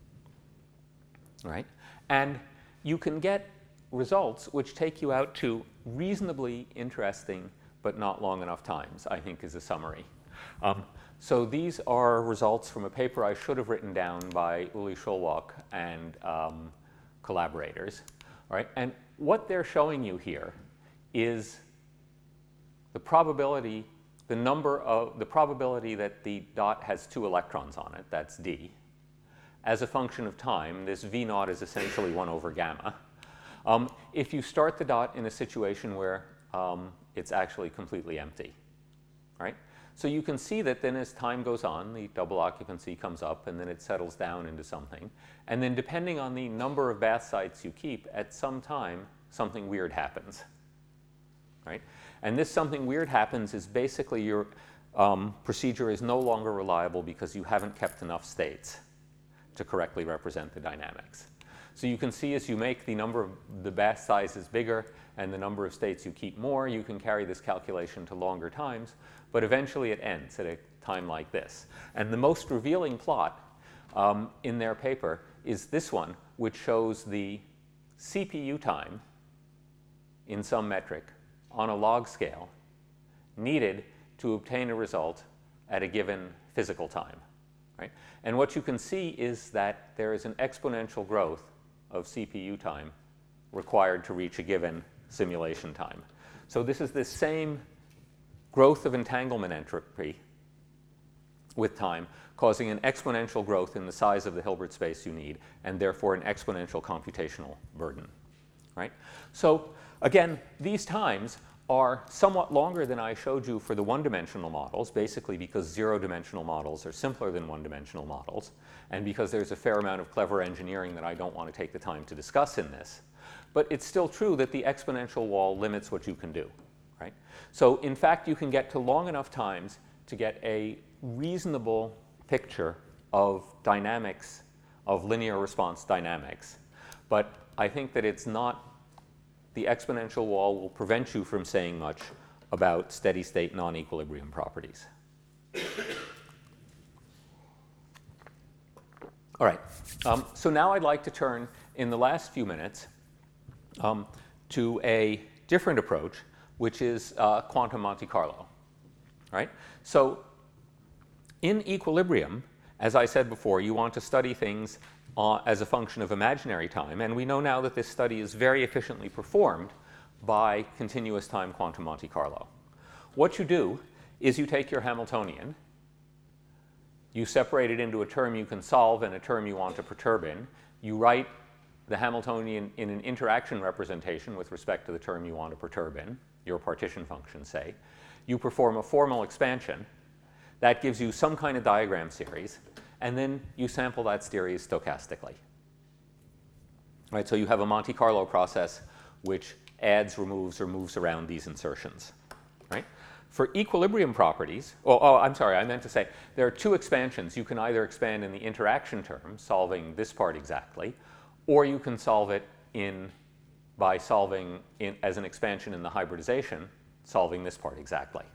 right? And you can get results which take you out to reasonably interesting but not long enough times, I think is a summary. Um, so these are results from a paper I should have written down by Uli Schulwalk and um, collaborators. All right? And what they're showing you here is the probability, the number of, the probability that the dot has two electrons on it, that's D, as a function of time. This V naught is essentially one over gamma. Um, if you start the dot in a situation where um, it's actually completely empty, right? So you can see that then as time goes on, the double occupancy comes up and then it settles down into something. And then depending on the number of bath sites you keep, at some time, something weird happens, right? And this something weird happens is basically your um, procedure is no longer reliable because you haven't kept enough states to correctly represent the dynamics. So you can see as you make the number of the bath sizes bigger and the number of states you keep more, you can carry this calculation to longer times, but eventually it ends at a time like this. And the most revealing plot um, in their paper is this one, which shows the C P U time in some metric on a log scale needed to obtain a result at a given physical time, right? And what you can see is that there is an exponential growth of C P U time required to reach a given simulation time. So this is the same growth of entanglement entropy with time, causing an exponential growth in the size of the Hilbert space you need, and therefore an exponential computational burden, right? So again, these times are somewhat longer than I showed you for the one-dimensional models, basically because zero-dimensional models are simpler than one-dimensional models, and because there's a fair amount of clever engineering that I don't want to take the time to discuss in this. But it's still true that the exponential wall limits what you can do, right? So in fact, you can get to long enough times to get a reasonable picture of dynamics, of linear response dynamics. But I think that it's not the exponential wall will prevent you from saying much about steady-state non-equilibrium properties. All right, um, so now I'd like to turn in the last few minutes um, to a different approach, which is uh, quantum Monte Carlo. All right? So in equilibrium, as I said before, you want to study things Uh, as a function of imaginary time. And we know now that this study is very efficiently performed by continuous time quantum Monte Carlo. What you do is you take your Hamiltonian, you separate it into a term you can solve and a term you want to perturb in. You write the Hamiltonian in an interaction representation with respect to the term you want to perturb in, your partition function, say. You perform a formal expansion. That gives you some kind of diagram series. And then you sample that series stochastically. Right, so you have a Monte Carlo process which adds, removes, or moves around these insertions. Right? For equilibrium properties, oh, oh, I'm sorry, I meant to say there are two expansions. You can either expand in the interaction term, solving this part exactly, or you can solve it in, by solving in, as an expansion in the hybridization, solving this part exactly.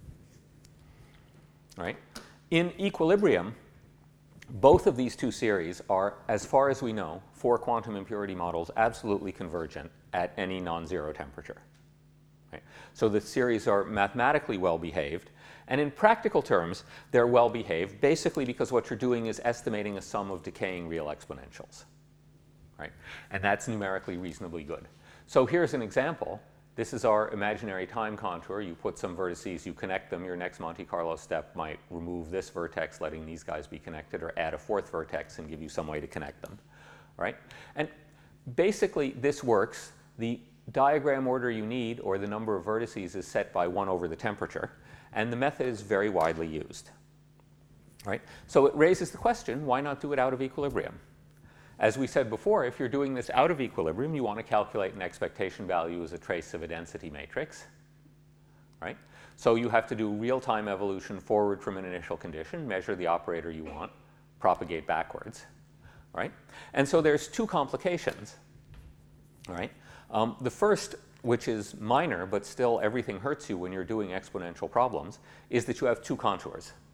Right? In equilibrium, both of these two series are, as far as we know, for quantum impurity models, absolutely convergent at any non-zero temperature. Right? So the series are mathematically well-behaved. And in practical terms, they're well-behaved, basically because what you're doing is estimating a sum of decaying real exponentials. Right? And that's numerically reasonably good. So here's an example. This is our imaginary time contour. You put some vertices, you connect them. Your next Monte Carlo step might remove this vertex, letting these guys be connected, or add a fourth vertex and give you some way to connect them. All right? And basically, this works. The diagram order you need, or the number of vertices, is set by one over the temperature. And the method is very widely used. All right? So it raises the question, why not do it out of equilibrium? As we said before, if you're doing this out of equilibrium, you want to calculate an expectation value as a trace of a density matrix, right? So you have to do real-time evolution forward from an initial condition, measure the operator you want, propagate backwards, right? And so there's two complications, right? Um, the first, which is minor, but still everything hurts you when you're doing exponential problems, is that you have two contours.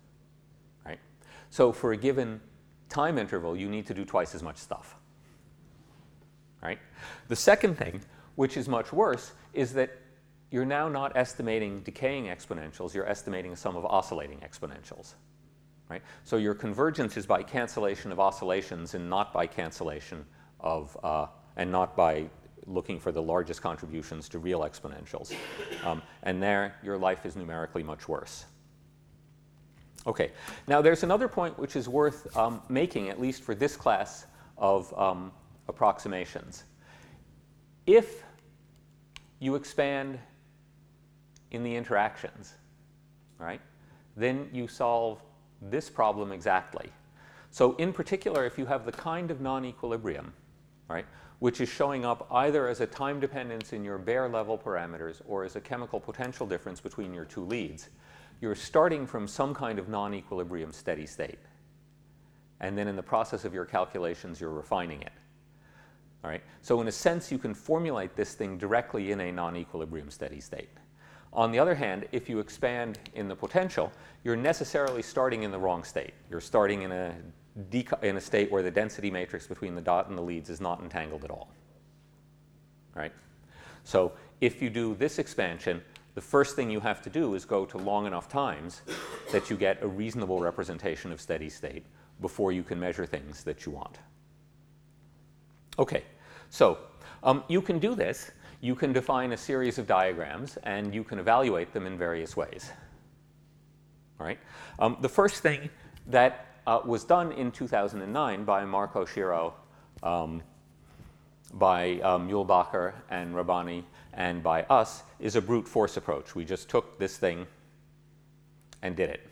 So for a given time interval, you need to do twice as much stuff. Right? The second thing, which is much worse, is that you're now not estimating decaying exponentials, you're estimating a sum of oscillating exponentials. Right? So your convergence is by cancellation of oscillations and not by cancellation of, uh, and not by looking for the largest contributions to real exponentials. Um, and there, your life is numerically much worse. Okay, now there's another point which is worth um, making, at least for this class of um, approximations. If you expand in the interactions, right, then you solve this problem exactly. So in particular, if you have the kind of non-equilibrium, right, which is showing up either as a time dependence in your bare level parameters or as a chemical potential difference between your two leads, you're starting from some kind of non-equilibrium steady state. And then in the process of your calculations, you're refining it. All right? So in a sense, you can formulate this thing directly in a non-equilibrium steady state. On the other hand, if you expand in the potential, you're necessarily starting in the wrong state. You're starting in a, in a state where the density matrix between the dot and the leads is not entangled at all. Right? So if you do this expansion, the first thing you have to do is go to long enough times that you get a reasonable representation of steady state before you can measure things that you want. Okay, so um, you can do this. You can define a series of diagrams, and you can evaluate them in various ways. All right? Um, the first thing that uh, was done in two thousand nine by Marco Schiro, um, by um, Mühlbacher and Rabbani, and by us is a brute force approach. We just took this thing and did it.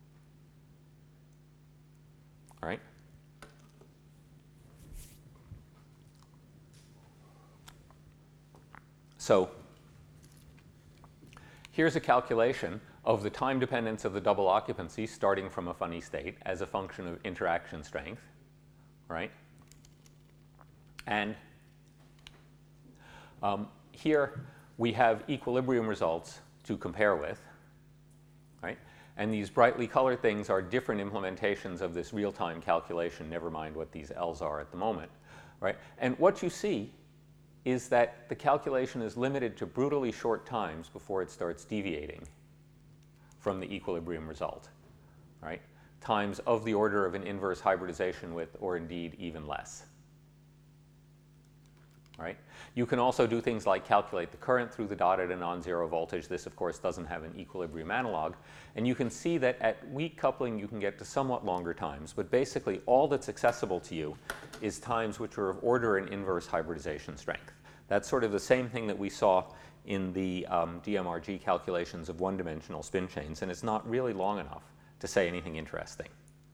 All right? So here's a calculation of the time dependence of the double occupancy starting from a funny state as a function of interaction strength, right? And um, here we have equilibrium results to compare with, right? And these brightly colored things are different implementations of this real-time calculation, never mind what these L's are at the moment, right? And what you see is that the calculation is limited to brutally short times before it starts deviating from the equilibrium result, right? Times of the order of an inverse hybridization with, or indeed even less. Right? You can also do things like calculate the current through the dot at a non-zero voltage. This, of course, doesn't have an equilibrium analog. And you can see that at weak coupling, you can get to somewhat longer times. But basically, all that's accessible to you is times which are of order and inverse hybridization strength. That's sort of the same thing that we saw in the um, D M R G calculations of one-dimensional spin chains. And it's not really long enough to say anything interesting.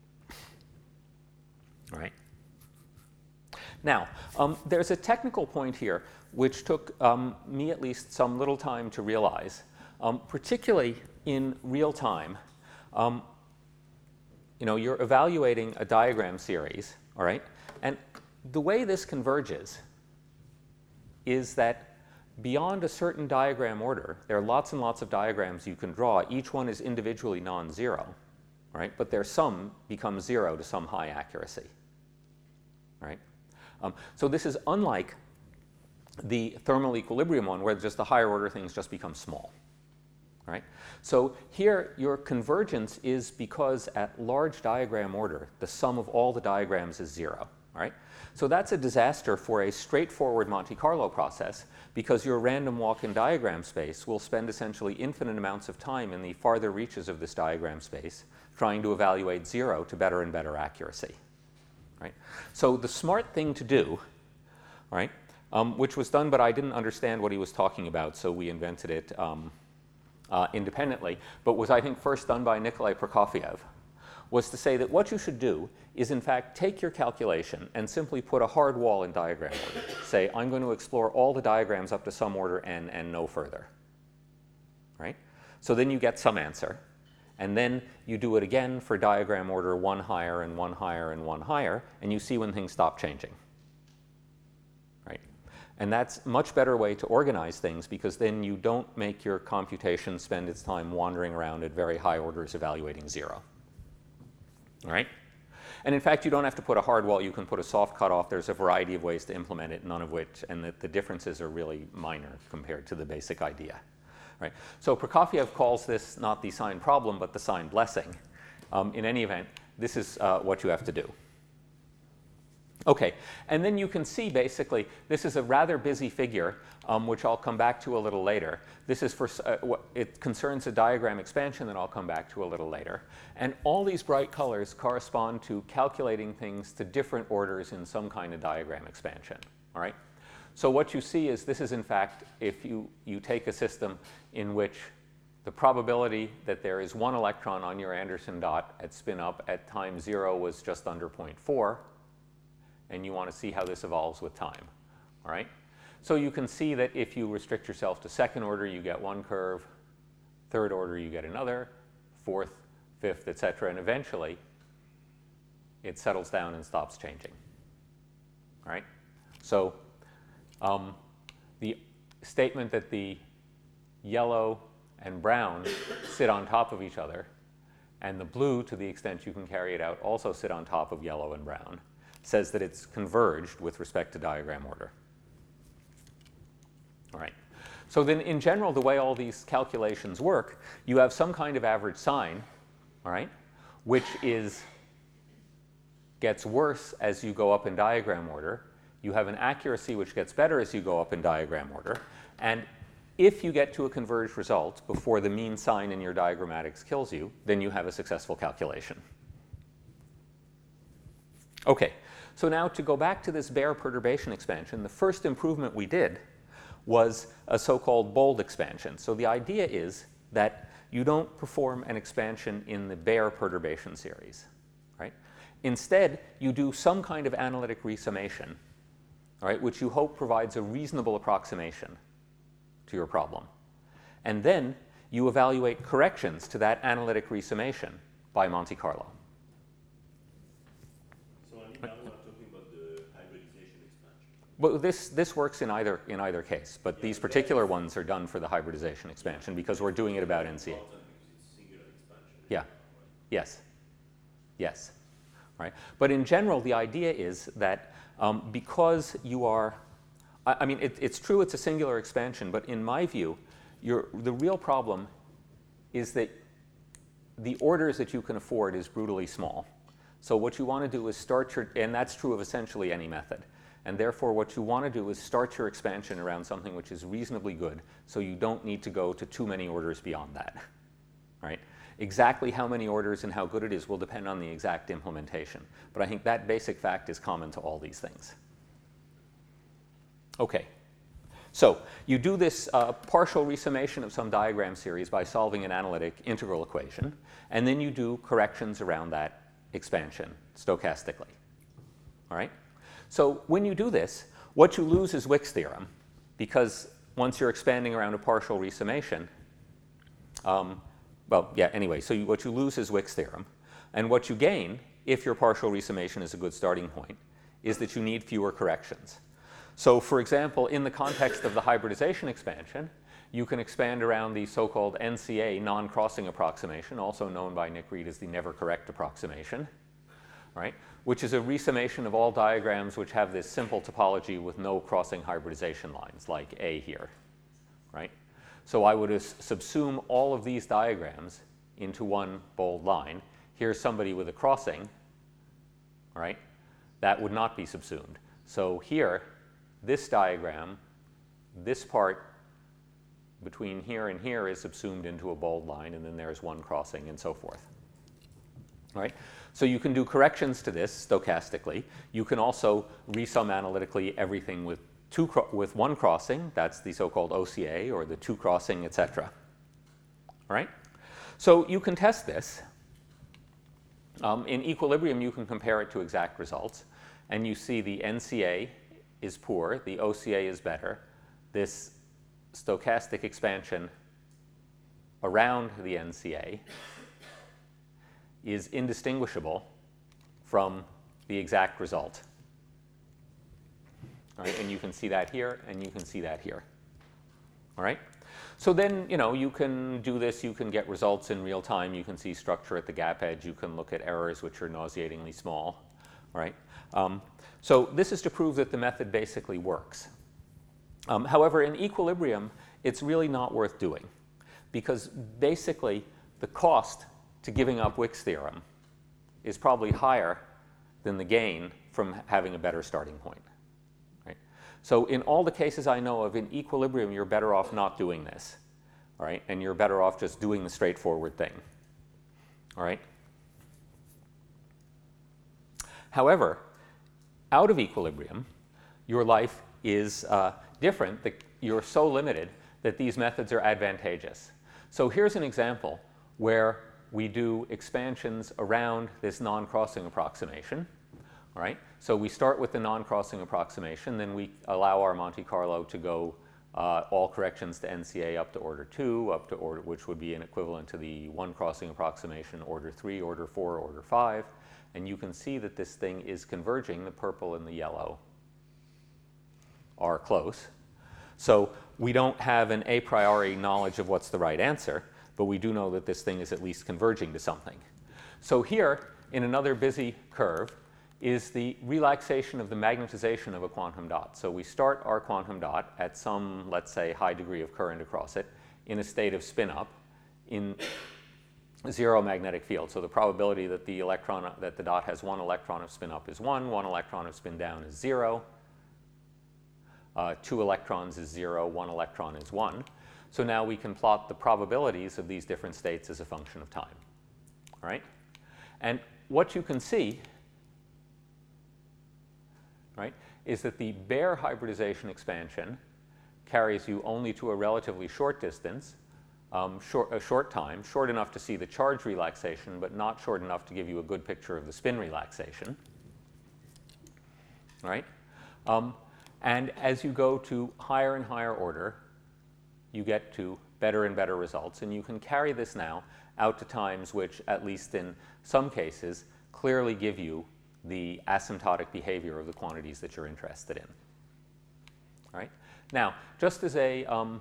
All right? Now, um, there's a technical point here which took um, me at least some little time to realize, um, particularly in real time. Um, you know, you're evaluating a diagram series, all right? And the way this converges is that beyond a certain diagram order, there are lots and lots of diagrams you can draw. Each one is individually non-zero, right? But their sum becomes zero to some high accuracy, right? Um, so this is unlike the thermal equilibrium one, where just the higher order things just become small, right? So here your convergence is because at large diagram order, the sum of all the diagrams is zero, right? So that's a disaster for a straightforward Monte Carlo process, because your random walk in diagram space will spend essentially infinite amounts of time in the farther reaches of this diagram space trying to evaluate zero to better and better accuracy. Right? So the smart thing to do, right, um, which was done, but I didn't understand what he was talking about, so we invented it um, uh, independently, but was, I think, first done by Nikolai Prokofiev, was to say that what you should do is, in fact, take your calculation and simply put a hard wall in diagram order. Say, I'm going to explore all the diagrams up to some order n and no further. Right? So then you get some answer. And then you do it again for diagram order one higher and one higher and one higher, and you see when things stop changing. Right? And that's a much better way to organize things, because then you don't make your computation spend its time wandering around at very high orders evaluating zero. All right? And in fact, you don't have to put a hard wall. You can put a soft cutoff. There's a variety of ways to implement it, none of which, and the, the differences are really minor compared to the basic idea. Right? So Prokofiev calls this not the sign problem, but the sign blessing. Um, in any event, this is uh, what you have to do. Okay, and then you can see basically, this is a rather busy figure, um, which I'll come back to a little later. This is for, uh, what, it concerns a diagram expansion that I'll come back to a little later. And all these bright colors correspond to calculating things to different orders in some kind of diagram expansion, all right? So what you see is this is, in fact, if you, you take a system in which the probability that there is one electron on your Anderson dot at spin up at time zero was just under zero point four, and you want to see how this evolves with time, all right? So you can see that if you restrict yourself to second order, you get one curve, third order, you get another, fourth, fifth, et cetera, and eventually it settles down and stops changing, all right? So um, the statement that the yellow and brown sit on top of each other, and the blue, to the extent you can carry it out, also sit on top of yellow and brown, says that it's converged with respect to diagram order. All right. So then in general, the way all these calculations work, you have some kind of average sign, all right, which is, gets worse as you go up in diagram order. You have an accuracy which gets better as you go up in diagram order. And if you get to a converged result before the mean sign in your diagrammatics kills you, then you have a successful calculation. Okay. So now to go back to this Baire perturbation expansion, the first improvement we did was a so-called bold expansion. So the idea is that you don't perform an expansion in the Baire perturbation series, right? Instead, you do some kind of analytic resummation, all right, which you hope provides a reasonable approximation to your problem. And then you evaluate corrections to that analytic resummation by Monte Carlo. Well, this, this works in either, in either case, but yeah, these particular ones are done for the hybridization expansion because we're doing it about N C A. Yeah. Yes. Yes. Right. But in general, the idea is that um, because you are, I, I mean, it, it's true it's a singular expansion, but in my view, you're, the real problem is that the orders that you can afford is brutally small. So what you want to do is start your, and that's true of essentially any method. And therefore, what you want to do is start your expansion around something which is reasonably good, so you don't need to go to too many orders beyond that, right? Exactly how many orders and how good it is will depend on the exact implementation. But I think that basic fact is common to all these things. Okay. So you do this uh, partial resummation of some diagram series by solving an analytic integral equation, and then you do corrections around that expansion stochastically, all right? So when you do this, what you lose is Wick's theorem, because once you're expanding around a partial resummation, um, well, yeah, anyway, so you, what you lose is Wick's theorem. And what you gain, if your partial resummation is a good starting point, is that you need fewer corrections. So for example, in the context of the hybridization expansion, you can expand around the so-called N C A, non-crossing approximation, also known by Nick Reed as the never correct approximation, right? Which is a resummation of all diagrams which have this simple topology with no crossing hybridization lines, like A here, right? So I would subsume all of these diagrams into one bold line. Here's somebody with a crossing, right? That would not be subsumed. So here, this diagram, this part between here and here is subsumed into a bold line, and then there's one crossing and so forth, right? So you can do corrections to this stochastically. You can also resum analytically everything with, two with one crossing. That's the so-called O C A, or the two crossing, et cetera. All right? So you can test this. Um, in equilibrium, you can compare it to exact results. And you see the N C A is poor. The O C A is better. This stochastic expansion around the N C A is indistinguishable from the exact result. All right, and you can see that here, and you can see that here. All right? so then, you know, you can do this. You can get results in real time. You can see structure at the gap edge. You can look at errors which are nauseatingly small, right? Um, so this is to prove that the method basically works. Um, however, in equilibrium, it's really not worth doing, because basically the cost to giving up Wick's theorem is probably higher than the gain from having a better starting point. Right? So in all the cases I know of, in equilibrium, you're better off not doing this. All right? And you're better off just doing the straightforward thing. All right? However, out of equilibrium, your life is uh, different. The, you're so limited that these methods are advantageous. So here's an example where we do expansions around this non-crossing approximation. All right? So we start with the non-crossing approximation, then we allow our Monte Carlo to go uh, all corrections to N C A up to order two, up to order, which would be an equivalent to the one crossing approximation, order three, order four, order five. And you can see that this thing is converging. The purple and the yellow are close. So we don't have an a priori knowledge of what's the right answer, but we do know that this thing is at least converging to something. So here, in another busy curve, is the relaxation of the magnetization of a quantum dot. So we start our quantum dot at some, let's say, high degree of current across it in a state of spin-up in zero magnetic field. So the probability that the electron, that the dot has one electron of spin up is one, one electron of spin down is zero, uh, two electrons is zero, one electron is one. So now we can plot the probabilities of these different states as a function of time. All right? And what you can see, right, is that the bare hybridization expansion carries you only to a relatively short distance, um, short, a short time, short enough to see the charge relaxation, but not short enough to give you a good picture of the spin relaxation. Right? Um, and as you go to higher and higher order, you get to better and better results. And you can carry this now out to times which, at least in some cases, clearly give you the asymptotic behavior of the quantities that you're interested in. All right? Now, just as a um,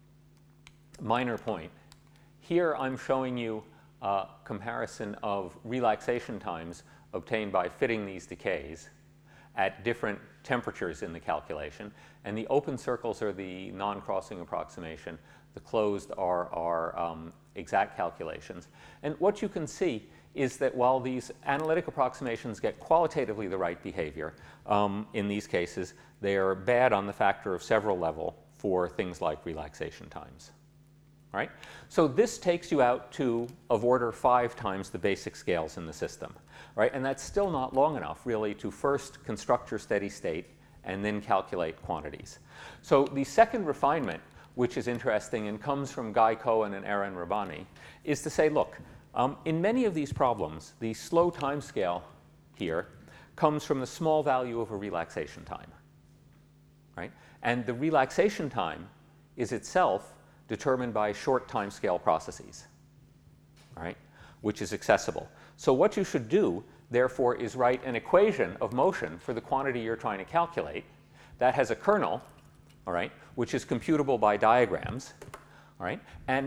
minor point, here I'm showing you a comparison of relaxation times obtained by fitting these decays at different temperatures in the calculation. And the open circles are the non-crossing approximation. The closed are our um, exact calculations. And what you can see is that while these analytic approximations get qualitatively the right behavior, um, in these cases, they are bad on the factor of several level for things like relaxation times. Right? So this takes you out to of order five times the basic scales in the system. Right? And that's still not long enough, really, to first construct your steady state and then calculate quantities. So the second refinement, which is interesting and comes from Guy Cohen and Aaron Rabbani, is to say, look, um, in many of these problems, the slow time scale here comes from the small value of a relaxation time. Right? And the relaxation time is itself determined by short time scale processes, right, which is accessible. So what you should do, therefore, is write an equation of motion for the quantity you're trying to calculate that has a kernel, all right, which is computable by diagrams, all right, and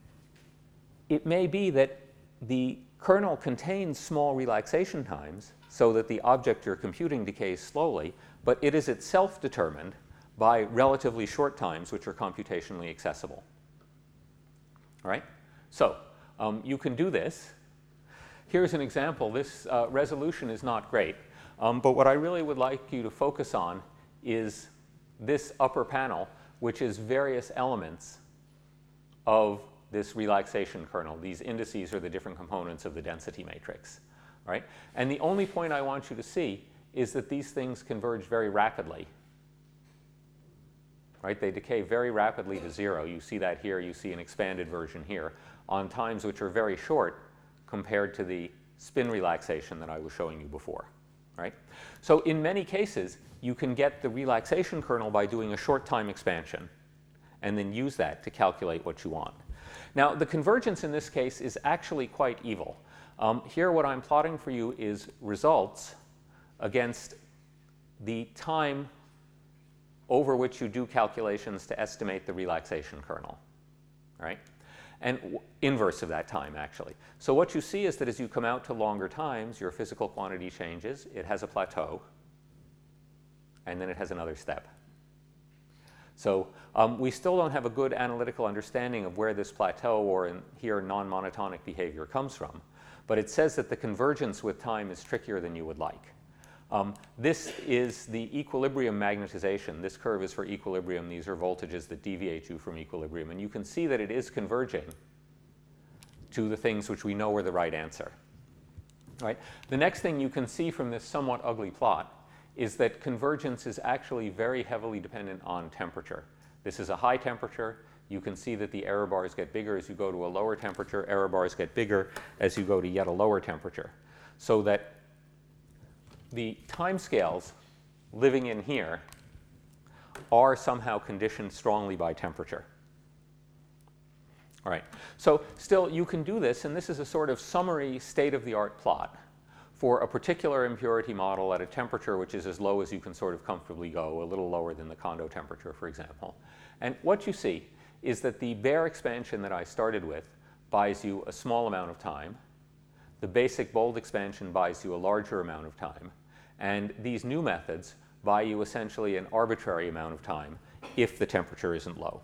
it may be that the kernel contains small relaxation times so that the object you're computing decays slowly, but it is itself determined by relatively short times which are computationally accessible. All right? So um, you can do this. Here's an example. This uh, resolution is not great, um, but what I really would like you to focus on is this upper panel, which is various elements of this relaxation kernel. These indices are the different components of the density matrix. Right? And the only point I want you to see is that these things converge very rapidly. Right? They decay very rapidly to zero. You see that here. You see an expanded version here on times which are very short compared to the spin relaxation that I was showing you before. Right? So in many cases, you can get the relaxation kernel by doing a short time expansion and then use that to calculate what you want. Now, the convergence in this case is actually quite evil. Um, here, what I'm plotting for you is results against the time over which you do calculations to estimate the relaxation kernel. right? And w- inverse of that time, actually. So what you see is that as you come out to longer times, your physical quantity changes. It has a plateau, and then it has another step. So um, we still don't have a good analytical understanding of where this plateau, or in here non-monotonic behavior, comes from. But it says that the convergence with time is trickier than you would like. Um, this is the equilibrium magnetization. This curve is for equilibrium. These are voltages that deviate you from equilibrium. And you can see that it is converging to the things which we know are the right answer. Right? The next thing you can see from this somewhat ugly plot is that convergence is actually very heavily dependent on temperature. This is a high temperature. You can see that the error bars get bigger as you go to a lower temperature. Error bars get bigger as you go to yet a lower temperature. So that the time scales living in here are somehow conditioned strongly by temperature. All right. So still, you can do this, and this is a sort of summary state-of-the-art plot for a particular impurity model at a temperature which is as low as you can sort of comfortably go, a little lower than the Kondo temperature, for example. And what you see is that the bare expansion that I started with buys you a small amount of time. The basic bold expansion buys you a larger amount of time. And these new methods buy you essentially an arbitrary amount of time if the temperature isn't low.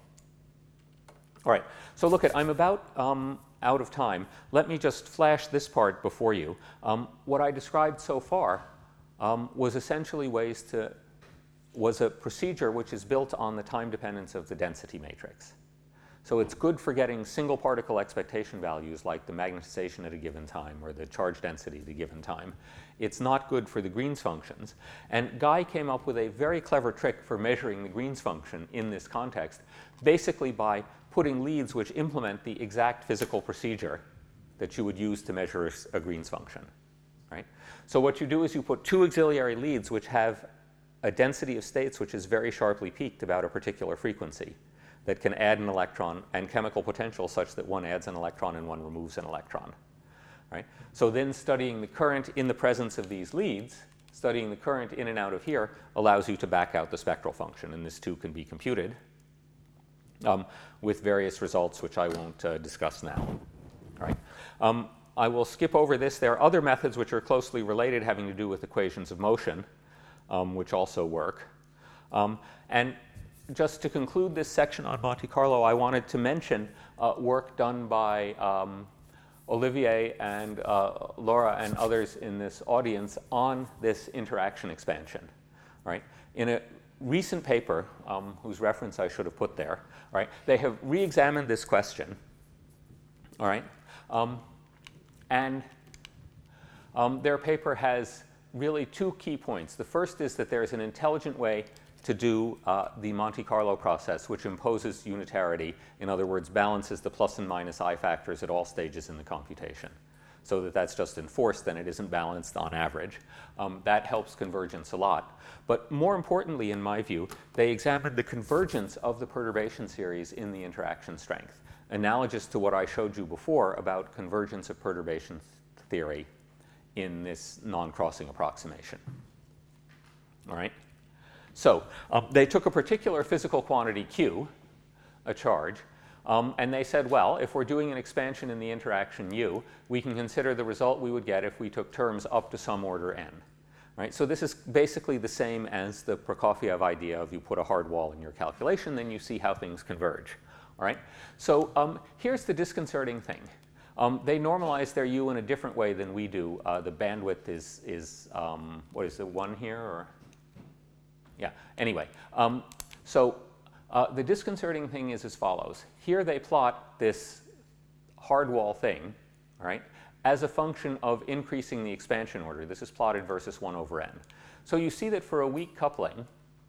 All right, so look at, I'm about um, out of time. Let me just flash this part before you. Um, what I described so far um, was essentially ways to, was a procedure which is built on the time dependence of the density matrix. So it's good for getting single particle expectation values like the magnetization at a given time or the charge density at a given time. It's not good for the Green's functions. And Guy came up with a very clever trick for measuring the Green's function in this context, basically by putting leads which implement the exact physical procedure that you would use to measure a Green's function. Right? So what you do is you put two auxiliary leads which have a density of states which is very sharply peaked about a particular frequency, that can add an electron and chemical potential such that one adds an electron and one removes an electron. Right? So then studying the current in the presence of these leads, studying the current in and out of here, allows you to back out the spectral function, and this too can be computed um, with various results which I won't uh, discuss now. All right? Um, I will skip over this. There are other methods which are closely related having to do with equations of motion, um, which also work. Um, and just to conclude this section on Monte Carlo, I wanted to mention uh, work done by um, Olivier and uh, Laura and others in this audience on this interaction expansion. Right? In a recent paper, um, whose reference I should have put there, right, they have re-examined this question. All right? Um, and um, their paper has really two key points. The first is that there is an intelligent way to do uh, the Monte Carlo process, which imposes unitarity, in other words, balances the plus and minus I factors at all stages in the computation, so that that's just enforced, then it isn't balanced on average. Um, that helps convergence a lot. But more importantly, in my view, they examined the convergence of the perturbation series in the interaction strength, analogous to what I showed you before about convergence of perturbation theory in this non-crossing approximation. All right? So um, they took a particular physical quantity Q, a charge, um, and they said, well, if we're doing an expansion in the interaction U, we can consider the result we would get if we took terms up to some order n. Right? So this is basically the same as the Prokofiev idea of you put a hard wall in your calculation, then you see how things converge. All right? So um, here's the disconcerting thing. Um, they normalize their U in a different way than we do. Uh, the bandwidth is, is um, what is it, one here? Or? Yeah, anyway, um, so uh, the disconcerting thing is as follows. Here they plot this hard wall thing, all right, as a function of increasing the expansion order. This is plotted versus one over n. So you see that for a weak coupling,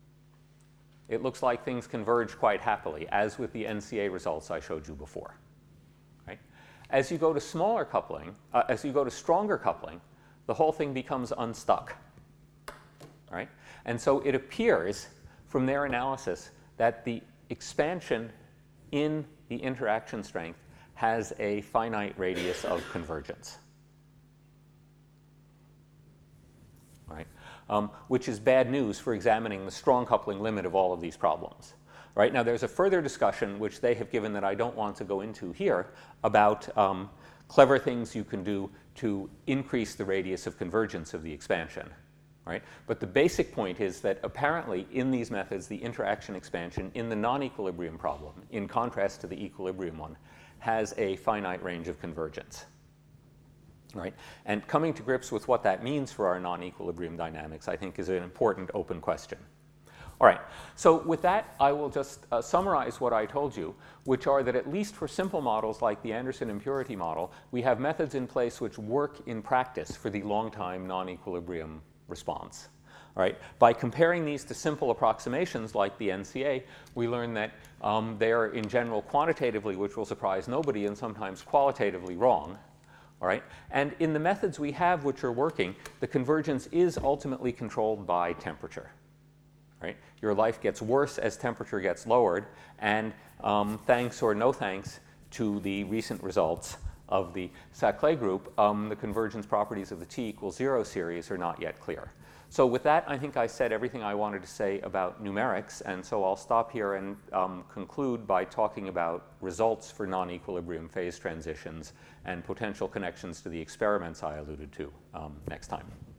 it looks like things converge quite happily, as with the N C A results I showed you before. Right? As you go to smaller coupling, uh, as you go to stronger coupling, the whole thing becomes unstuck. All right? And so it appears from their analysis that the expansion in the interaction strength has a finite radius of convergence, right? Um, which is bad news for examining the strong coupling limit of all of these problems. Right? Now, there's a further discussion, which they have given that I don't want to go into here, about um, clever things you can do to increase the radius of convergence of the expansion. Right? But the basic point is that apparently in these methods, the interaction expansion in the non-equilibrium problem, in contrast to the equilibrium one, has a finite range of convergence. Right? And coming to grips with what that means for our non-equilibrium dynamics, I think, is an important open question. All right, so with that, I will just uh, summarize what I told you, which are that at least for simple models like the Anderson impurity model, we have methods in place which work in practice for the long-time non-equilibrium response. All right, by comparing these to simple approximations like the N C A, we learn that um, they are in general quantitatively, which will surprise nobody, and sometimes qualitatively wrong. All right, and in the methods we have which are working, the convergence is ultimately controlled by temperature. Right? Your life gets worse as temperature gets lowered, and um, thanks or no thanks to the recent results of the Saclay group, um, the convergence properties of the T equals zero series are not yet clear. So with that, I think I said everything I wanted to say about numerics, and so I'll stop here and um, conclude by talking about results for non-equilibrium phase transitions and potential connections to the experiments I alluded to um, next time.